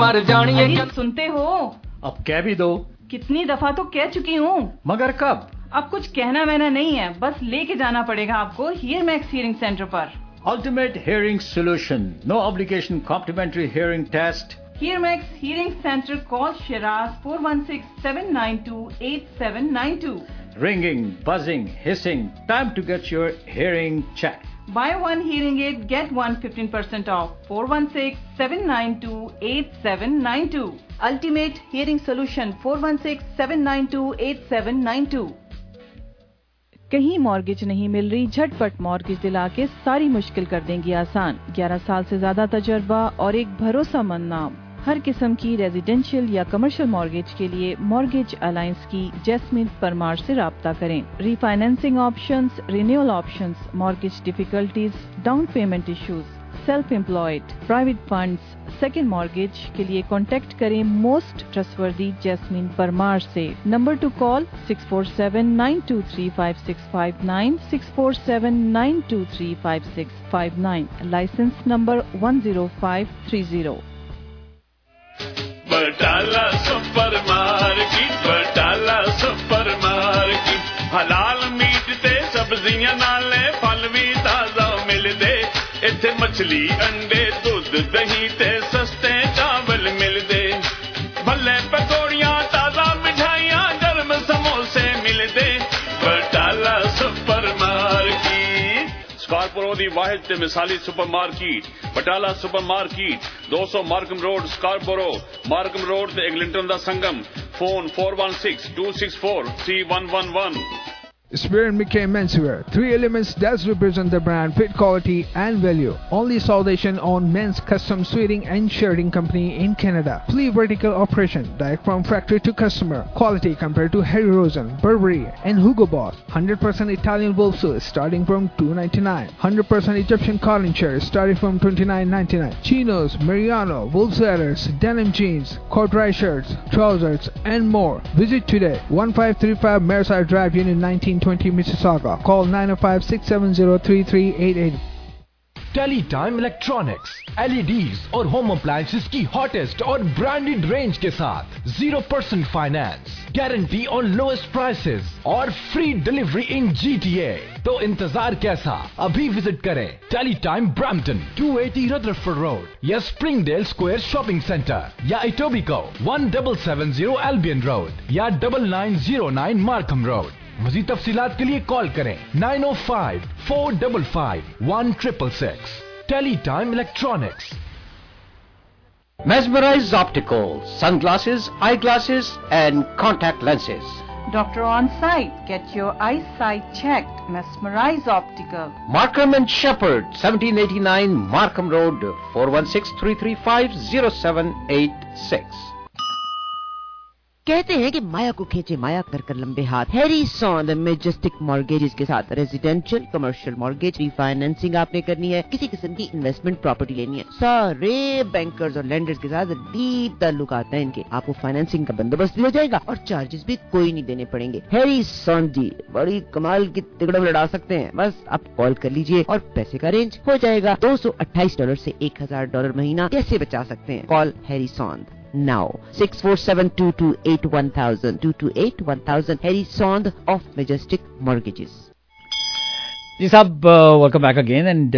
मार जानिए क्या सुनते हो? अब कह भी दो। कितनी दफा तो कह चुकी हूँ। मगर कब? अब कुछ कहना वहना नहीं है, बस लेके जाना पड़ेगा आपको हियर मैक्स हियरिंग सेंटर पर। Ultimate Hearing Solution. No obligation complimentary hearing test. Here Max Hearing Center. Call Shiraz 416-792-8792. Ringing, buzzing, hissing. Time to get your hearing checked. Buy one hearing aid, get one 15% off. 416-792-8792. Ultimate Hearing Solution. 416-792-8792. कहीं mortgage नहीं मिल रही? झटपट mortgage दिला के सारी मुश्किल कर देंगी आसान। 11 साल से ज्यादा तजर्बा और एक भरोसामंद नाम। हर किस्म की रेजिडेंशियल या कमर्शियल मॉर्गेज के लिए मॉर्गेज अलायंस की जैस्मिन परमार से राब्ता करें। Refinancing options, renewal options, mortgage difficulties, down payment issues, self employed, private funds, second mortgage के लिए कॉन्टेक्ट करें मोस्ट ट्रस्टवर्दी जैस्मिन परमार से। Number to call 647-923-5659, 647-923-5659, licence number 10530। Batala supermarket, Batala supermarket, हलाल meat ते सब्जियां नाले फल भी ताजा मिलदे। इत्थे मछली, अंडे, दूध, दही ते सस्ते चावल मिलदे। भले पकौड़ियां, ताजा मिठाइयां, गर्म समोसे मिलदे। बटाला सुपर मार्केट स्कार्पोरो दी वाहिद ते मिसाली supermarket. Batala supermarket 200 Markham Road Scarborough, Markham Road ते एग्लिंटन दा संगम। Phone 416-264-3111। Spear McKay Menswear, 3 elements that represent the brand, fit, quality and value. Only South Asian owned men's custom suiting and shirting company in Canada. Fully vertical operation, direct from factory to customer. Quality compared to Harry Rosen, Burberry and Hugo Boss. 100% Italian wool suits starting from $299. 100% Egyptian cotton shirts starting from $29.99. Chinos, Mariano, wool sweaters, denim jeans, corduroy shirts, trousers and more. Visit today. 1535 Mareside Drive, Unit 1920 Mississauga. Call 905-670-3388. Teletime electronics, LEDs और home appliances की hottest और branded range के साथ 0% finance, guarantee और lowest prices और free delivery in GTA। तो इंतजार कैसा? अभी विजिट करें टेलीटाइम ब्रैम्पटन 280 रदरफोर्ड रोड या स्प्रिंगडेल स्क्वायर शॉपिंग सेंटर या इटोबिको 1770 एल्बियन रोड या 9909 मार्कम रोड। मज़ीद तफसीलात के लिए कॉल करें 905-455-1666। Teletime electronics. Mesmerize Opticals, sunglasses, eyeglasses and contact lenses. Doctor on site. Get your eyesight checked. Mesmerize Optical. Markham and Shepherd, 1789 Markham Road, 416-335-0786. कहते हैं कि माया को खींचे माया कर कर लंबे हाथ। हैरी सॉन्द मेजेस्टिक मॉर्गेजेस के साथ रेजिडेंशियल, कमर्शियल मॉर्गेज, रीफाइनेंसिंग आपने करनी है, किसी किस्म की इन्वेस्टमेंट प्रॉपर्टी लेनी है, सारे बैंकर्स और लेंडर्स के साथ डीप ताल्लुकात हैं इनके। आपको फाइनेंसिंग का बंदोबस्त दिया जाएगा और चार्जेस भी कोई नहीं देने पड़ेंगे। हैरी सॉन्द जी बड़ी कमाल की तिगड़म लड़ा सकते हैं। बस आप कॉल कर लीजिए और पैसे का अरेंज हो जाएगा। $228 से $1000 महीना कैसे बचा सकते हैं? Call Harry Sond now 647-228-1000 228-1000 Harry Sond of Majestic Mortgages। जी साहब, वेलकम बैक अगेन। एंड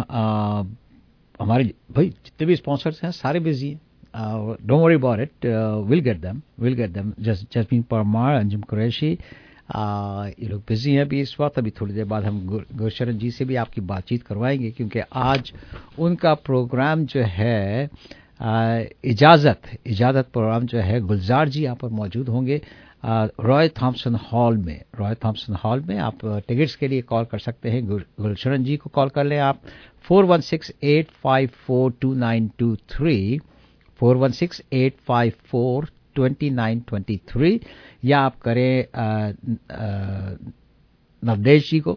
हमारे भाई जितने भी स्पॉन्सर्स हैं सारे बिजी हैं। Don't worry about it, will get them. Jasmine Parmar, Anjum Qureshi, ये लोग बिजी हैं अभी इस वक्त। अभी थोड़ी देर बाद हम गुरशरण जी से भी आपकी बातचीत करवाएंगे, क्योंकि आज उनका प्रोग्राम जो है इजाज़त प्रोग्राम जो है, गुलजार जी यहाँ पर मौजूद होंगे रॉय थॉम्पसन हॉल में। आप टिकट्स के लिए कॉल कर सकते हैं। गुलशरण जी को कॉल कर लें आप 416-854-2923 416-854-2923, या आप करें नवदेश जी को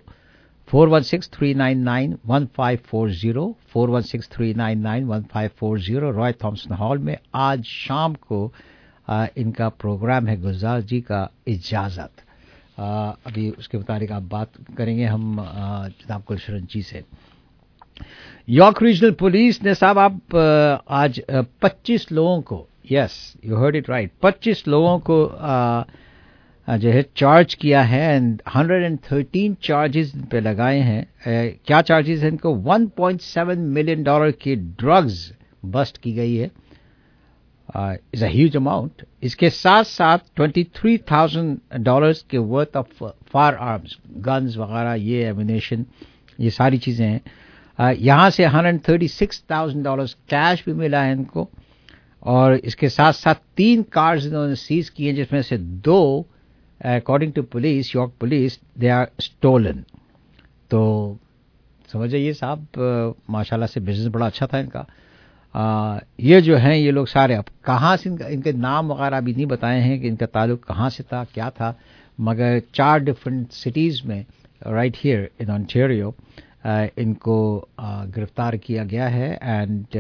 416-399-1540 416-399-1540 रॉय थॉम्पसन हॉल में। आज शाम को इनका प्रोग्राम है गुलजार जी का इजाज़त। अभी उसके मुताबिक आप बात करेंगे हम जनाब गुलशरण जी से। यॉर्क रीजनल पुलिस ने साहब आप आज 25 लोगों को yes, you heard it right. 25 लोगों को जो है चार्ज किया है एंड 113 चार्जेस पे लगाए हैं। क्या चार्जेस हैं इनको? $1.7 मिलियन की ड्रग्स बस्ट की गई है। Is a huge amount. इसके साथ साथ $23,000 के worth of firearms, guns वगैरह, ये एमिनेशन, ये सारी चीजें हैं। यहाँ से $136,000 कैश भी मिला है इनको, और इसके साथ साथ 3 कार्स इन्होंने सीज किए हैं, जिसमें से 2 according to police, York police, they are stolen. तो समझ जाइए साहब, माशाल्लाह से बिजनेस बड़ा अच्छा था इनका। ये जो हैं ये लोग सारे, अब कहाँ से इनके नाम वगैरह भी नहीं बताए हैं कि इनका ताल्लुक कहाँ से था, क्या था, मगर 4 डिफरेंट सिटीज़ में राइट हियर इन ऑन्टेरियो इनको गिरफ्तार किया गया है। And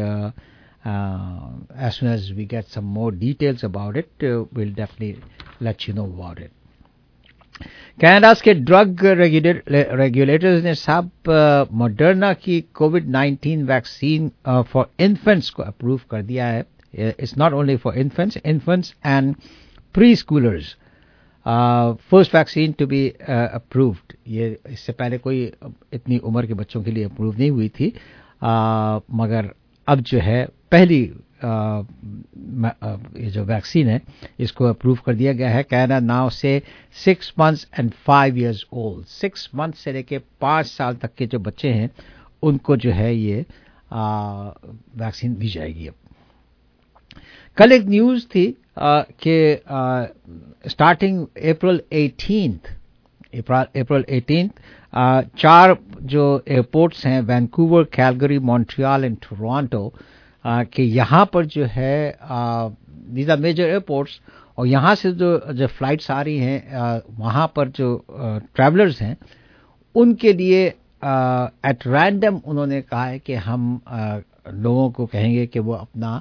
as soon as we get some more details about it, we'll definitely let you know about it. Canada के ड्रग रेगुलेटर्स ने साहब मॉडर्ना की कोविड-19 वैक्सीन फॉर इन्फेंट्स को अप्रूव कर दिया है। It's not only for infants and preschoolers, first vaccine to be approved. ये इससे पहले कोई इतनी उम्र के बच्चों के लिए अप्रूव नहीं हुई थी, मगर अब जो है पहली ये जो वैक्सीन है इसको अप्रूव कर दिया गया है। कनाडा नाउ से 6 months and 5 years old, 6 months से लेके 5 साल तक के जो बच्चे हैं उनको जो है ये वैक्सीन दी जाएगी। अब कल एक न्यूज़ थी कि स्टार्टिंग अप्रैल 18th 4 जो एयरपोर्ट्स हैं, Vancouver, Calgary, Montreal and Toronto, कि यहाँ पर जो है दीज आर मेजर एयरपोर्ट्स, और यहाँ से जो फ्लाइट्स आ रही हैं वहाँ पर जो ट्रैवलर्स हैं उनके लिए एट रैंडम उन्होंने कहा है कि हम लोगों को कहेंगे कि वो अपना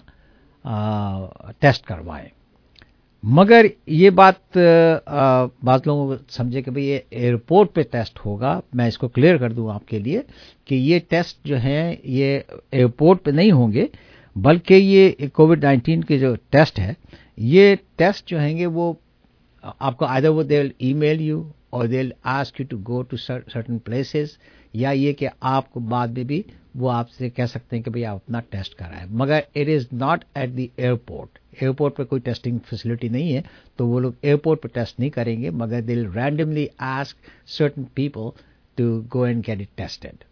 टेस्ट करवाएं। मगर ये बात बात लोगों को समझे कि भाई ये एयरपोर्ट पे टेस्ट होगा। मैं इसको क्लियर कर दूं आपके लिए कि ये टेस्ट जो हैं ये एयरपोर्ट पे नहीं होंगे, बल्कि ये कोविड-19 के जो टेस्ट है, ये टेस्ट जो हैंगे वो आपको आइदर वो दे विल ईमेल यू और they will ask you to go to certain places, या ये कि आपको बाद में भी वो आपसे कह सकते हैं कि भाई आप अपना टेस्ट कराएं। मगर it is not at the airport. Airport पे कोई टेस्टिंग फैसिलिटी नहीं है, तो वो लोग एयरपोर्ट पे टेस्ट नहीं करेंगे, मगर they will randomly ask certain people to go and get it tested.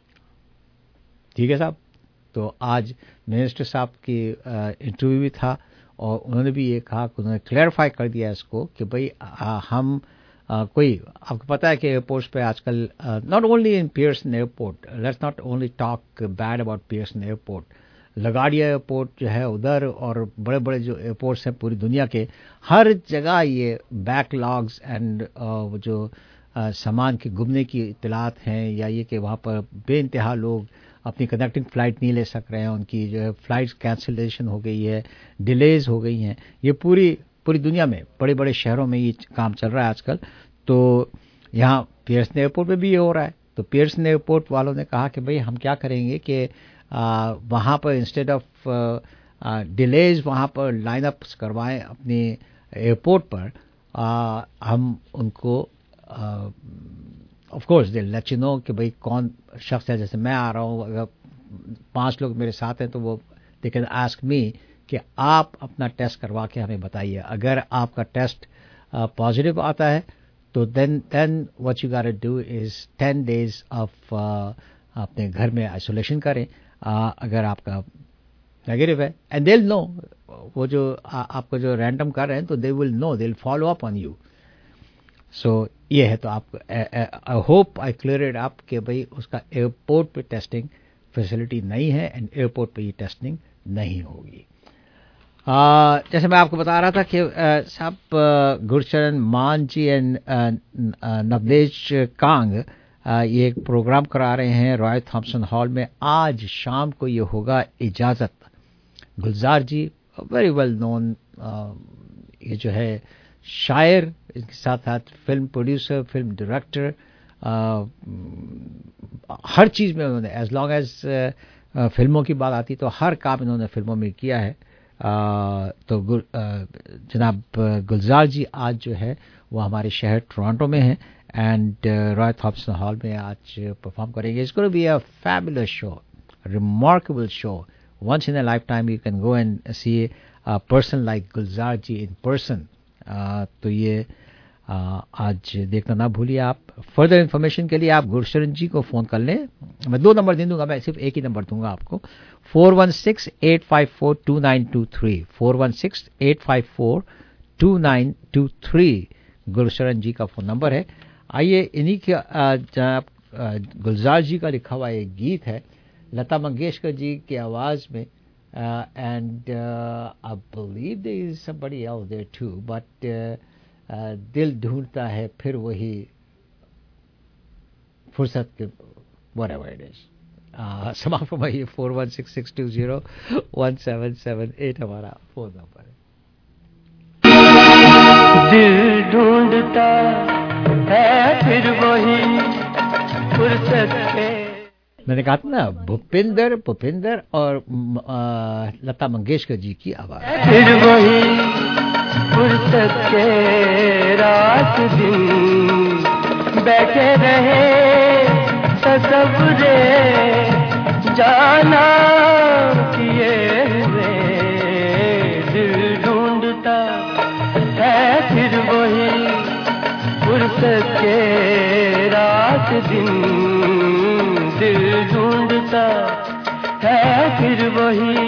ठीक है साहब। तो आज मिनिस्टर साहब की इंटरव्यू भी था, और उन्होंने भी ये कहा कि उन्होंने क्लैरिफाई कर दिया इसको कि भाई हम कोई, आपको पता है कि एयरपोर्ट्स पे आजकल not only in Pearson airport, let's not only talk bad about Pearson airport, LaGuardia airport जो है उधर, और बड़े बड़े जो एयरपोर्ट्स हैं पूरी दुनिया के, हर जगह ये बैकलॉग्स एंड जो सामान के गुमने की इत्तलात हैं, या ये कि वहाँ पर बेइंतहा लोग अपनी कनेक्टिंग फ़्लाइट नहीं ले सक रहे हैं, उनकी जो है फ़्लाइट्स कैंसिलेशन हो गई है, डिलेज हो गई हैं। ये पूरी दुनिया में बड़े बड़े शहरों में ये काम चल रहा है आजकल। तो यहाँ पियर्सन एयरपोर्ट पे भी ये हो रहा है। तो पियर्सन एयरपोर्ट वालों ने कहा कि भाई हम क्या करेंगे कि वहाँ पर इंस्टेड ऑफ डिलेज वहाँ पर लाइनअप्स करवाएं अपने एयरपोर्ट पर, हम उनको of course they let you know कि भाई कौन शख्स है। जैसे मैं आ रहा हूँ, अगर 5 लोग मेरे साथ हैं तो वो दे कैन आस्क मी कि आप अपना टेस्ट करवा के हमें बताइए। अगर आपका टेस्ट पॉजिटिव आता है तो then what you got to do is 10 days of अपने घर में आइसोलेशन करें। अगर आपका नेगेटिव है, एंड दे विल नो, वो जो आपको जो रैंडम कर रहे हैं तो they will know, they will follow up on you. So ये है। तो आप I hope I clear it up कि भाई उसका एयरपोर्ट पे टेस्टिंग फैसिलिटी नहीं है, एंड एयरपोर्ट पे ये टेस्टिंग नहीं होगी। जैसे मैं आपको बता रहा था कि साहब गुरचरण मान जी एंड नवलेश कांग ये एक प्रोग्राम करा रहे हैं रॉय थॉम्पसन हॉल में। आज शाम को ये होगा इजाज़त। Gulzar ji very well known, ये जो है शायर, इसके साथ साथ फिल्म प्रोड्यूसर, फिल्म डायरेक्टर, हर चीज़ में उन्होंने, एज लॉन्ग एज फिल्मों की बात आती तो हर काम इन्होंने फिल्मों में किया है। तो जनाब गुलजार जी आज जो है वो हमारे शहर टोरंटो में हैं एंड रॉय थॉम्पसन हॉल में आज परफॉर्म करेंगे. It's gonna be a fabulous show, remarkable show. Once in a lifetime you can go and see a person like Gulzar ji in person. तो ये आज देखना ना भूलिए आप. फर्दर इन्फॉर्मेशन के लिए आप गुरशरण जी को फ़ोन कर लें. मैं 2 नंबर दे दूंगा, मैं सिर्फ एक ही नंबर दूंगा आपको. 416-854-2923 416-854-2923 गुरशरण जी का फ़ोन नंबर है. आइए इन्हीं के गुलजार जी का लिखा हुआ एक गीत है लता मंगेशकर जी की आवाज़ में. And I believe there is somebody else there too, but दिल ढूंढता है फिर वही फुर्सत के whatever it is. समाप्त फरमाइए. 4166201778 हमारा फोन नंबर है. दिल ढूंढता है फिर वही फुर्सत के. मैंने कहा था ना भूपिंदर और लता मंगेशकर जी की आवाज. फिर वही फुर्सत के रात दिन बैठे रहे तसव्वुरे जाना किए हुए. दिल ढूंढता है फिर वही फुर्सत के रात दिन. दिल ढूंढता है फिर वही.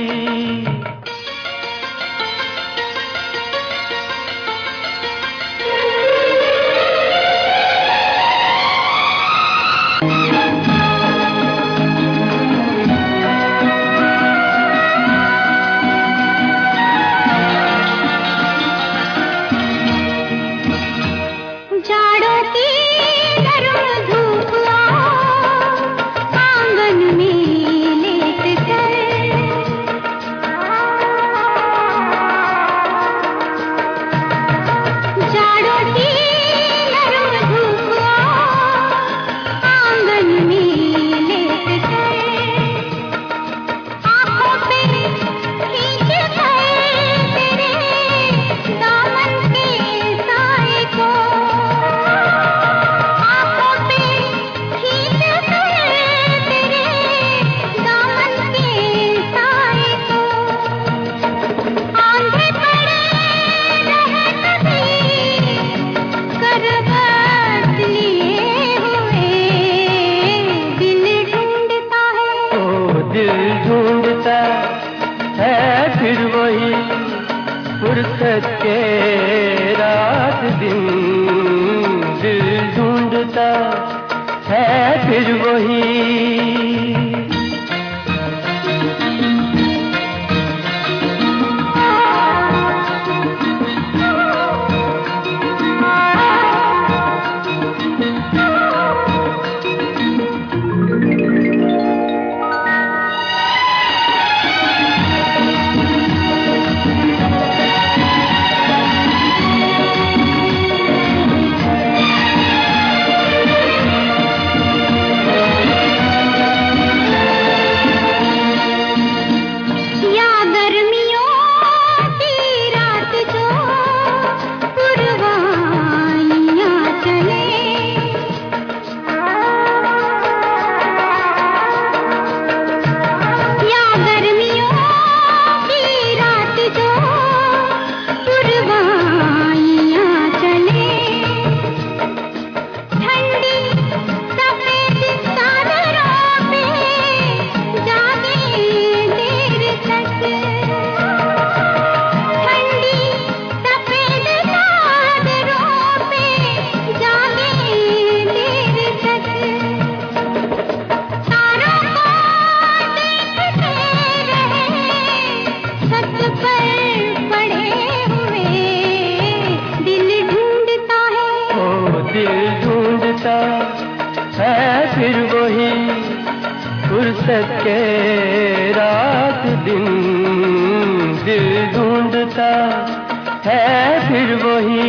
फुर्सत के रात दिन दिल ढूंढता है फिर वही. फुर्सत के रात दिन दिल ढूंढता है फिर वही.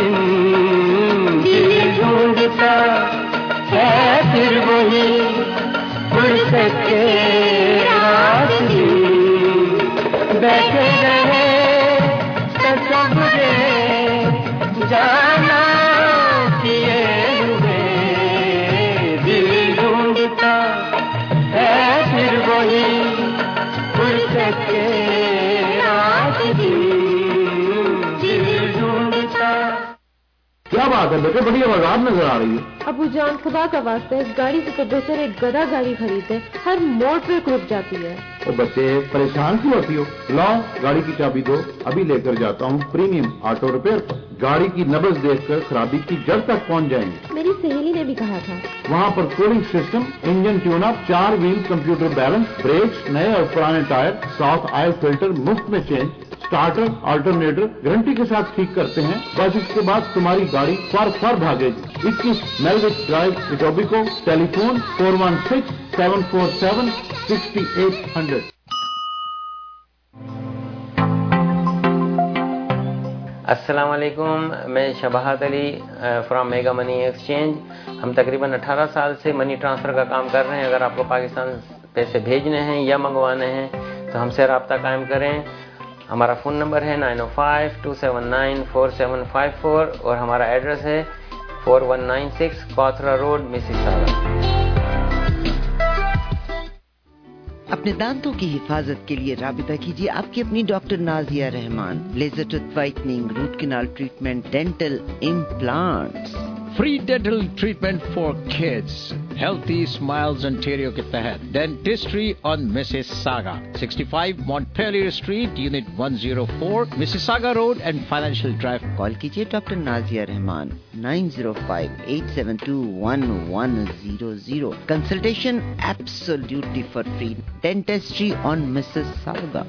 दिन दिल ढूंढता है फिर वही फुर्सत के रात दिन बैठे रहे तसव्वुरे जाना किए हुए दिल ढूंढता है फिर वही फुर्सत के रात दिन दिल ढूंढता। क्या बात है बेटे, बड़ी आवाज़ नजर आ रही है। अबू जान खुदा का वास्ता इस गाड़ी से तो बेहतर एक गधा गाड़ी खरीदे, हर मोड़ पे रुक जाती है। ओ बच्चे परेशान क्यों होती हो? लाओ गाड़ी की चाबी दो, अभी लेकर जाता हूँ प्रीमियम ऑटो रिपेयर पर। गाड़ी की नब्ज देखकर खराबी की जड़ तक पहुँच जाएंगे। मेरी सहेली ने भी कहा था। वहाँ पर cooling system, engine tune up, 4 wheel computer balance, brakes, नए और पुराने टायर, साउथ ऑयल फिल्टर मुफ्त में चेंज, स्टार्टर ऑल्टरनेटर गारंटी के साथ ठीक करते हैं। बस इसके बाद तुम्हारी गाड़ी फर भागेगी। 21 मेलविच ड्राइव, इटोबिको। टेलीफोन 416-747-6800। अस्सलाम वालेकुम, मैं Shabahat Ali from Mega Money Exchange. हम तकरीबन 18 साल से मनी ट्रांसफ़र का काम कर रहे हैं। अगर आपको पाकिस्तान पैसे भेजने हैं या मंगवाने हैं तो हमसे रब्ता कायम करें। हमारा फ़ोन नंबर है 905-279-4754 और हमारा एड्रेस है 4196 कॉथरा रोड, मिसिसागा। अपने दांतों की हिफाजत के लिए राबिता कीजिए आपकी अपनी doctor Nazia Rahman. Laser tooth whitening, root canal treatment, dental implants, free dental treatment for kids, healthy smiles Ontario के तहत dentistry on Mississauga, 65 Montpellier Street, unit 104, Mississauga Road and Financial Drive. Call कीजिए doctor Nazia Rahman 905-872-1100। Consultation absolutely for free. Dentistry on Mississauga.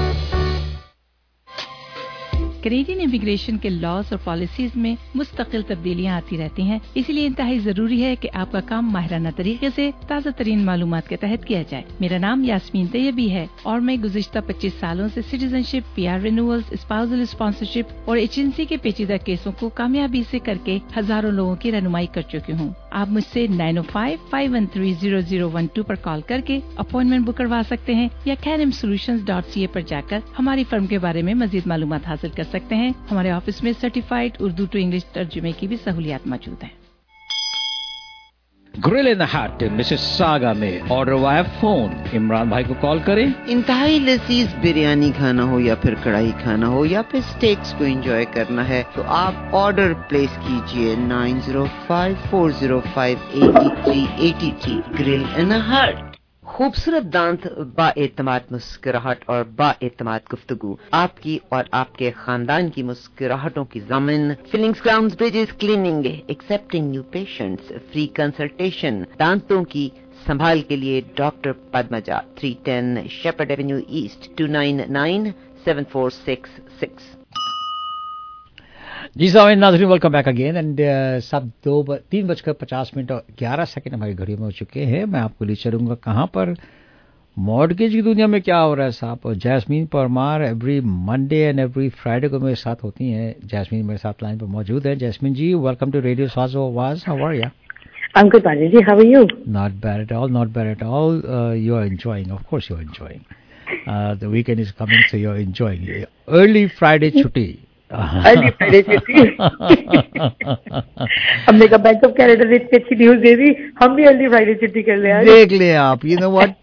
Canadian immigration के laws और policies में मुस्तकिल तब्दीलियां आती रहती हैं, इसलिए इंतहाई जरूरी है कि आपका काम माहिराना तरीके से ताज़ा तरीन मालूमात के तहत किया जाए। मेरा नाम यास्मीन तैयबी है और मैं गुज़िश्ता 25 सालों से citizenship, PR renewals, spousal sponsorship और एजेंसी के पेचीदा केसों को कामयाबी से करके हजारों लोगों की रहनुमाई कर चुकी हूँ। आप मुझसे 905-513-0012 पर कॉल करके अपॉइंटमेंट बुक करवा सकते हैं या canmsolutions.ca पर जाकर हमारी फर्म के बारे में मजीद मालूमात हासिल कर सकते हैं। हमारे ऑफिस में सर्टिफाइड उर्दू टू इंग्लिश तर्जुमे की भी सहूलियात मौजूद हैं। Grill in the Hut Mississauga में ऑर्डर वाया फोन। इमरान भाई को कॉल करें। इंतहाई लजीज बिरयानी खाना हो या फिर कढ़ाई खाना हो या फिर स्टेक्स को एंजॉय करना है तो आप ऑर्डर प्लेस कीजिए 905-405-8383। ग्रिल इन द हट। खूबसूरत दांत, बाएतमाद मुस्कुराहट और बाएतमाद गुफ्तगू, आपकी और आपके खानदान की मुस्कुराहटों की ज़मीन। Fillings, crowns, bridges, cleaning, accepting new patients, free consultation. दांतों की संभाल के लिए doctor Padmaja, 310 Sheppard Avenue East, 29974666। जी साहब नाज़रीन, वेलकम बैक अगेन एंड सब 3:50 और 11 हमारी घड़ी में हो चुके हैं। मैं आपको ले चलूंगा कहाँ पर, मॉर्गेज की दुनिया में क्या हो रहा है साहब। और Jasmine Parmar every Monday and every Friday को मेरे साथ होती हैं। जैस्मीन मेरे साथ लाइन पर मौजूद है। Jasmine ji, welcome to radio Saaz Awaz. How are you? I'm good, Panji. How are you? Not bad at all, not bad at all. You are enjoying, of course you are enjoying. The weekend is coming, so you are enjoying. Early Friday छुट्टी। Early Friday छुट्टी। हमने कहा bank of Canada ने इतनी अच्छी news दे दी, हम भी early Friday छुट्टी कर ले। देख ले आप, you know what,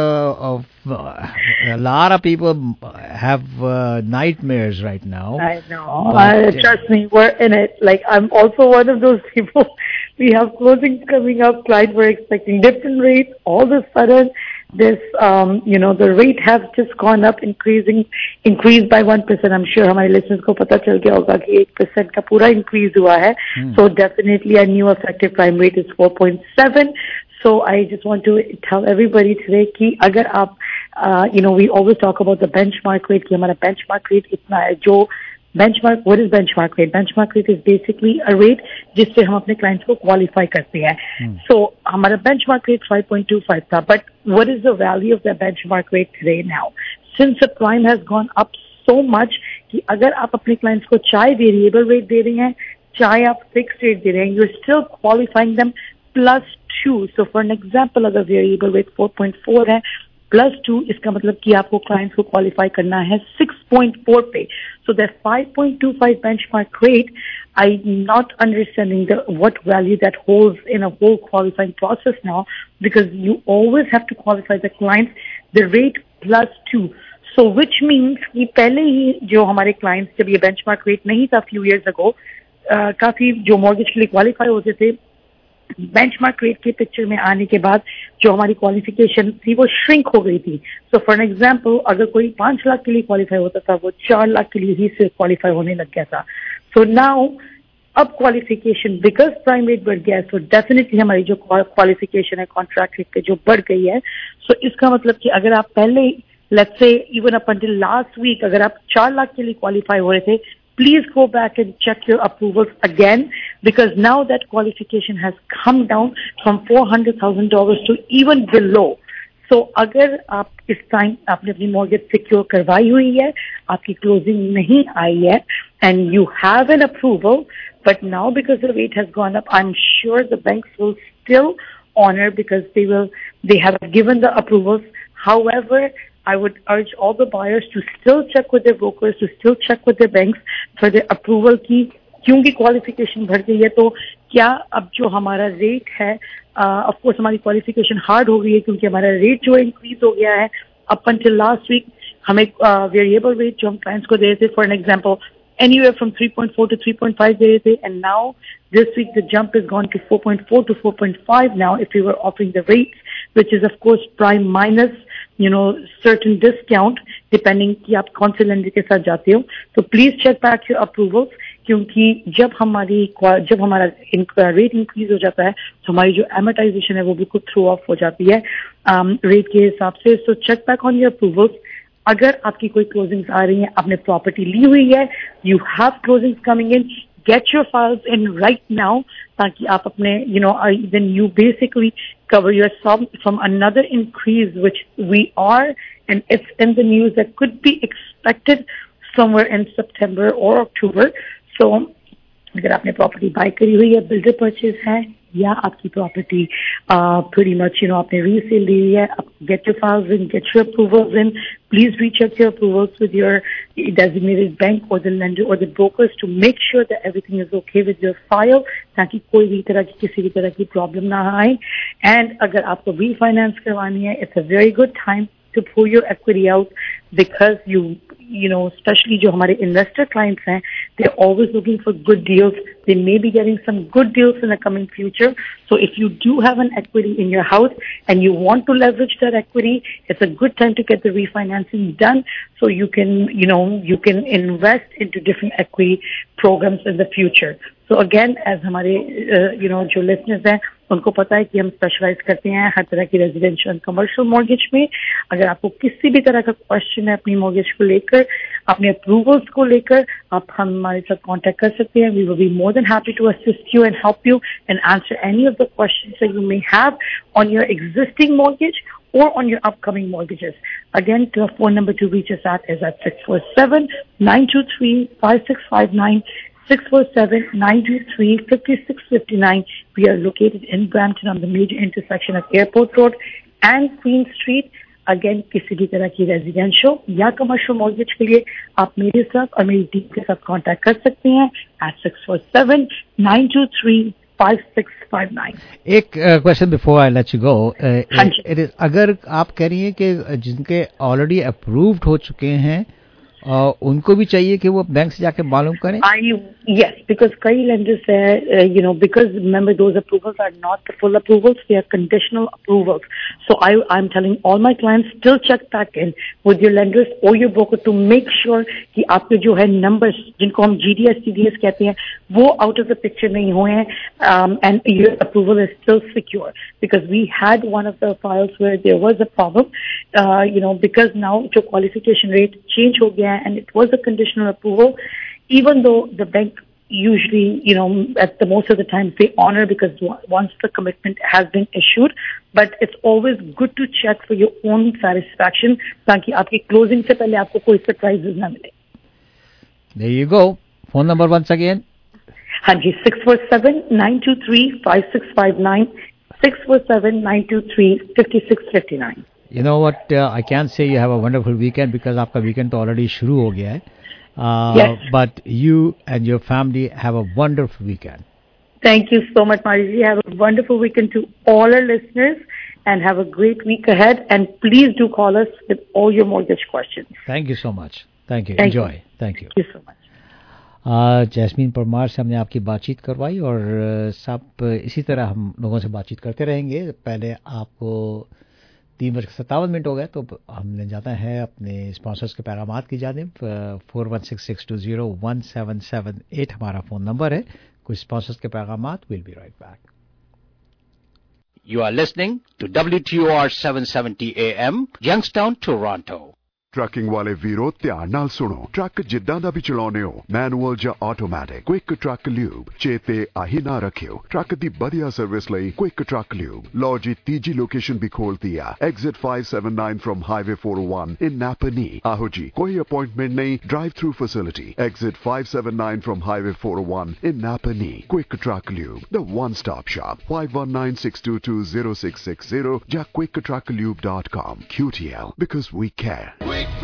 a lot of people have nightmares right now. I know. Trust me, we're in it. Like, I'm also one of those people. We have closings coming up. Clients were expecting different rates. All of a sudden, this, the rate has just gone up, increased by 1%. I'm sure हमारे listeners को पता चल गया होगा कि 1% का पूरा increase हुआ है. So definitely our new effective prime rate is 4.7. So I just want to tell everybody today कि अगर आप, we always talk about the benchmark rate कि हमारा benchmark rate इतना है जो benchmark, what is benchmark rate? Benchmark rate is basically a rate जिससे हम अपने clients को qualify करते हैं. So हमारा benchmark rate 5.25 था, but what is the value of the benchmark rate today now? Since the prime has gone up so much कि अगर आप अपने clients को चाहे variable rate दे रही हैं, चाहे आप फिक्स रेट दे रहे हैं, you are still qualifying them +2. So for an example, अगर वेरिएबल रेट 4.4 है +2, इसका मतलब कि आपको क्लाइंट्स को क्वालिफाई करना है 6.4 पे. So that 5.25 benchmark rate, I'm not understanding what value that holds in a whole qualifying process now, because you always have to qualify the clients the rate +2. So which means कि पहले ही जो हमारे clients, जब ये benchmark rate नहीं था few years ago, काफी जो mortgage के लिए qualify होते थे, बेंचमार्क रेट के पिक्चर में आने के बाद जो हमारी क्वालिफिकेशन थी वो श्रिंक हो गई थी. सो फॉर एन एग्जाम्पल, अगर कोई 5 लाख के लिए क्वालिफाई होता था, वो 4 लाख के लिए ही सिर्फ क्वालिफाई होने लग गया था. सो नाउ अब क्वालिफिकेशन बिकॉज प्राइम रेट बढ़ गया है, सो डेफिनेटली हमारी जो क्वालिफिकेशन है कॉन्ट्रैक्ट रेट पे जो बढ़ गई है. सो इसका मतलब कि अगर आप पहले, let's say even up until last week, अगर आप 4 लाख के लिए क्वालिफाई हो रहे थे, please go back and check your approvals again, because now that qualification has come down from $400,000 to even below. So अगर आप इस टाइम आपने अपनी mortgage secure करवाई हुई है, आपकी closing नहीं आई है, and you have an approval, but now because the rate has gone up, I'm sure the banks will still honor because they have given the approvals. However, I would urge all the buyers to still check with their brokers, to still check with their banks for the approval की, क्योंकि qualification बढ़ गई है. तो क्या अब जो हमारा रेट है, of course हमारी qualification hard हो गई है क्योंकि हमारा रेट जो increase हो गया है. Up until last week हमें variable rate जो हम clients को दे रहे थे, for an example, anywhere from 3.4 to 3.5 दे रहे थे, and now this week the jump has gone to 4.4 to 4.5 now if we were offering the rates, which is of course prime minus certain discount depending कि आप कौन से lender के साथ जाते हो. तो please check back your approvals, क्योंकि जब हमारा रेट इंक्रीज हो जाता है तो हमारी जो amortization है वो बिल्कुल थ्रो ऑफ हो जाती है रेट के हिसाब से. So check back on your approvals. अगर आपकी कोई क्लोजिंग्स आ रही हैं, आपने प्रॉपर्टी ली हुई है, you have closings coming in, get your files in right now, ताकि आप अपने, then you basically cover yourself from another increase which we are, and it's in the news that could be expected somewhere in September or October. So अगर आपने property bye करी हुई है, builder purchase है, या आपकी प्रॉपर्टी pretty much आपने resale ली है, get your files in, get your approvals in. Please recheck your approvals with your designated bank or the lender or the brokers to make sure that everything is okay with your file, ताकि कोई भी तरह की किसी भी तरह की problem ना आए. एंड अगर आपको refinance करवानी है, it's a very good time to pull your equity out, because especially जो हमारे investor clients हैं, they're always looking for good deals. They may be getting some good deals in the coming future. So if you do have an equity in your house and you want to leverage that equity, it's a good time to get the refinancing done so you can, you can invest into different equity programs in the future. So again, as हमारे जो listeners हैं, उनको पता है कि हम specialise करते हैं हर तरह की रेजिडेंशियल कमर्शियल मॉर्गेज में. अगर आपको किसी भी तरह का क्वेश्चन है अपनी मॉर्गेज को लेकर, अपने अप्रूवल्स को लेकर, आप हमारे साथ कांटेक्ट कर सकते हैं. We will be more than happy to assist you and help you and answer any of the questions that you may have on your existing mortgage or on your upcoming mortgages. Again, the phone number to reach us at is at 647-923-5659, 647-923-5659. We are located in Brampton on the major intersection of Airport Road and Queen Street. Again, किसी भी तरह की residential या commercial mortgage के लिए आप मेरे साथ और मेरी टीम के साथ कांटेक्ट कर सकते हैं at 647-923-5659. एक question before I let you go. अगर आप कह रही हैं कि जिनके ऑलरेडी अप्रूव्ड हो चुके हैं उनको भी चाहिए कि वो बैंक से जाके मालूम करें? Yes, because कई lenders है, because remember those approvals are not the full approvals, they are conditional approvals. So I'm telling all my clients, still check back in with your lenders or your broker to make sure कि आपके जो है numbers, जिनको हम GDS, CDS कहते हैं, वो out of the picture नहीं हुए हैं, and your approval is still secure. Because we had one of the files where there was a problem, because now जो qualification rate change हो गया and it was a conditional approval, even though the bank usually, at the most of the time they honor because once the commitment has been issued, but it's always good to check for your own satisfaction ताकि आपकी closing से पहले आपको कोई surprises ना मिले. There you go. Phone number once again. हाँ जी, 647-923-5659, 647-923-5659. You know what, I can't say you have a wonderful weekend because आपका weekend तो already शुरू हो गया है. Yes. But you and your family have a wonderful weekend. Thank you so much, Margie. Have a wonderful weekend to all our listeners and have a great week ahead. And please do call us with all your mortgage questions. Thank you so much. Thank you. Thank Enjoy. you. Thank you. Thank you so much. Jasmine Parmar से हमने आपकी बातचीत करवाई और सब इसी तरह हम लोगों से बातचीत करते रहेंगे. पहले आपको 3:57 हो गए तो हमने जाता है अपने स्पॉन्सर्स के पैगामात की जानिब. 4166201778 हमारा फ़ोन नंबर है. कुछ स्पॉन्सर्स के पैगामात. Will be right back. You are listening to WTOR 770 AM, Youngstown, Toronto. Trucking ਵਾਲੇ ਵੀਰੋ ਧਿਆਨ ਨਾਲ ਸੁਣੋ. ਟਰੱਕ ਜਿੱਦਾਂ ਦਾ ਵੀ ਚਲਾਉਣੇ ਹੋ, ਮੈਨੂਅਲ ਜਾਂ ਆਟੋਮੈਟਿਕ, ਕੁਇਕ ਟਰੱਕ ਲਿਊਬ ਚੇਤੇ ਆਹੀ ਨਾ ਰੱਖਿਓ. ਟਰੱਕ ਦੀ ਵਧੀਆ ਸਰਵਿਸ ਲਈ ਕੁਇਕ ਟਰੱਕ ਲਿਊਬ. ਲਓ ਜੀ, ਤੀਜੀ ਲੋਕੇਸ਼ਨ ਵੀ ਖੋਲਤੀ ਆ. Exit 579 from highway 401 in Napanee. ਆਹੋ ਜੀ, ਕੋਈ ਅਪਾਇੰਟਮੈਂਟ ਨਹੀਂ, drive through facility. Exit 579 from highway 401 in Napanee. Quick Truck Lube, the one stop shop. 5196220660 ਜਾਂ quicktrucklube.com. QTL, because we care.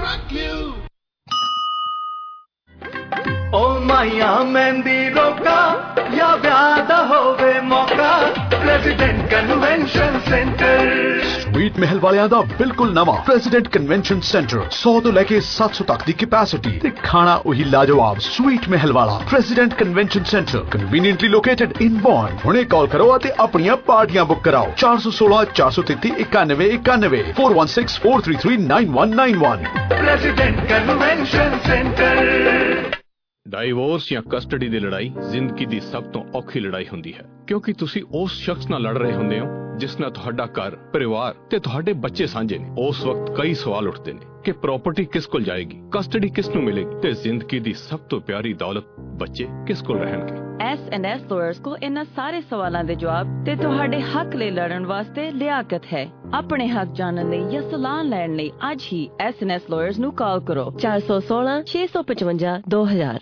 ओ माया मेहंदी रोका या व्यादा होवे मौका, प्रेसिडेंट कन्वेंशन सेंटर. स्वीट महल वालियां दा बिल्कुल नवा प्रेसिडेंट कन्वेंशन सेंटर. 100 तो लेके 700 तक दी कैपेसिटी ते खाना वही लाजवाब. स्वीट महल वाला president convention centre conveniently located in बॉर्न. हुणे कॉल करो आते अपनियां पार्टियां बुक कराओ. 416 433 9191 416 433 9191. President convention centre. ਡਾਈਵੋਰਸ ਜਾਂ ਕਸਟਡੀ ਦੀ ਲੜਾਈ ਜ਼ਿੰਦਗੀ ਦੀ ਸਭ ਤੋਂ ਔਖੀ ਲੜਾਈ ਹੁੰਦੀ ਹੈ, ਕਿਉਂਕਿ ਤੁਸੀਂ ਉਸ ਸ਼ਖਸ ਨਾਲ ਲੜ ਰਹੇ ਹੁੰਦੇ ਹੋ ਜਿਸ ਨਾਲ ਤੁਹਾਡਾ ਘਰ, ਪਰਿਵਾਰ ਤੇ ਤੁਹਾਡੇ ਬੱਚੇ ਸਾਂਝੇ ਨੇ. ਉਸ ਵਕਤ ਕਈ ਸਵਾਲ ਉੱਠਦੇ ਨੇ ਕਿ ਪ੍ਰਾਪਰਟੀ ਕਿਸ ਕੋਲ ਜਾਏਗੀ, ਕਸਟਡੀ ਕਿਸ ਨੂੰ ਮਿਲੇਗੀ ਤੇ ਜ਼ਿੰਦਗੀ ਦੀ ਸਭ ਤੋਂ ਪਿਆਰੀ ਦੌਲਤ ਬੱਚੇ ਕਿਸ ਕੋਲ ਰਹਿਣਗੇ. S&S lawyers को इन्हां सारे सवालों के जवाब ते तुहाडे हक ले लड़न वास्ते लियाकत है. अपने हक जानन लई या सलाह लैण लई अज ही S&S lawyers नू कॉल करो. 416 655 2000.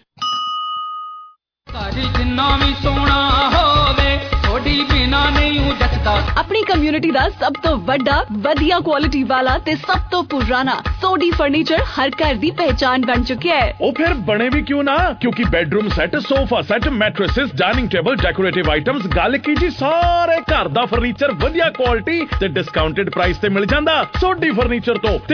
जिन्ना भी सोना होवे थोड़ी बिना नहीं जचदा. अपनी कम्युनिटी दा सब तो बड़ा वधिया क्वालिटी वाला ते सब तो पुराना सोडी फर्नीचर हर घर दी पहचान बन चुका है. ओ फिर बने भी क्यों ना, क्योंकि bedroom set, sofa set, mattresses, dining table, decorative items, गल की जी सारे घर दा फर्नीचर वधिया क्वालिटी ते डिस्काउंटेड प्राइस ते मिल जांदा. सोडी फर्नीचर तो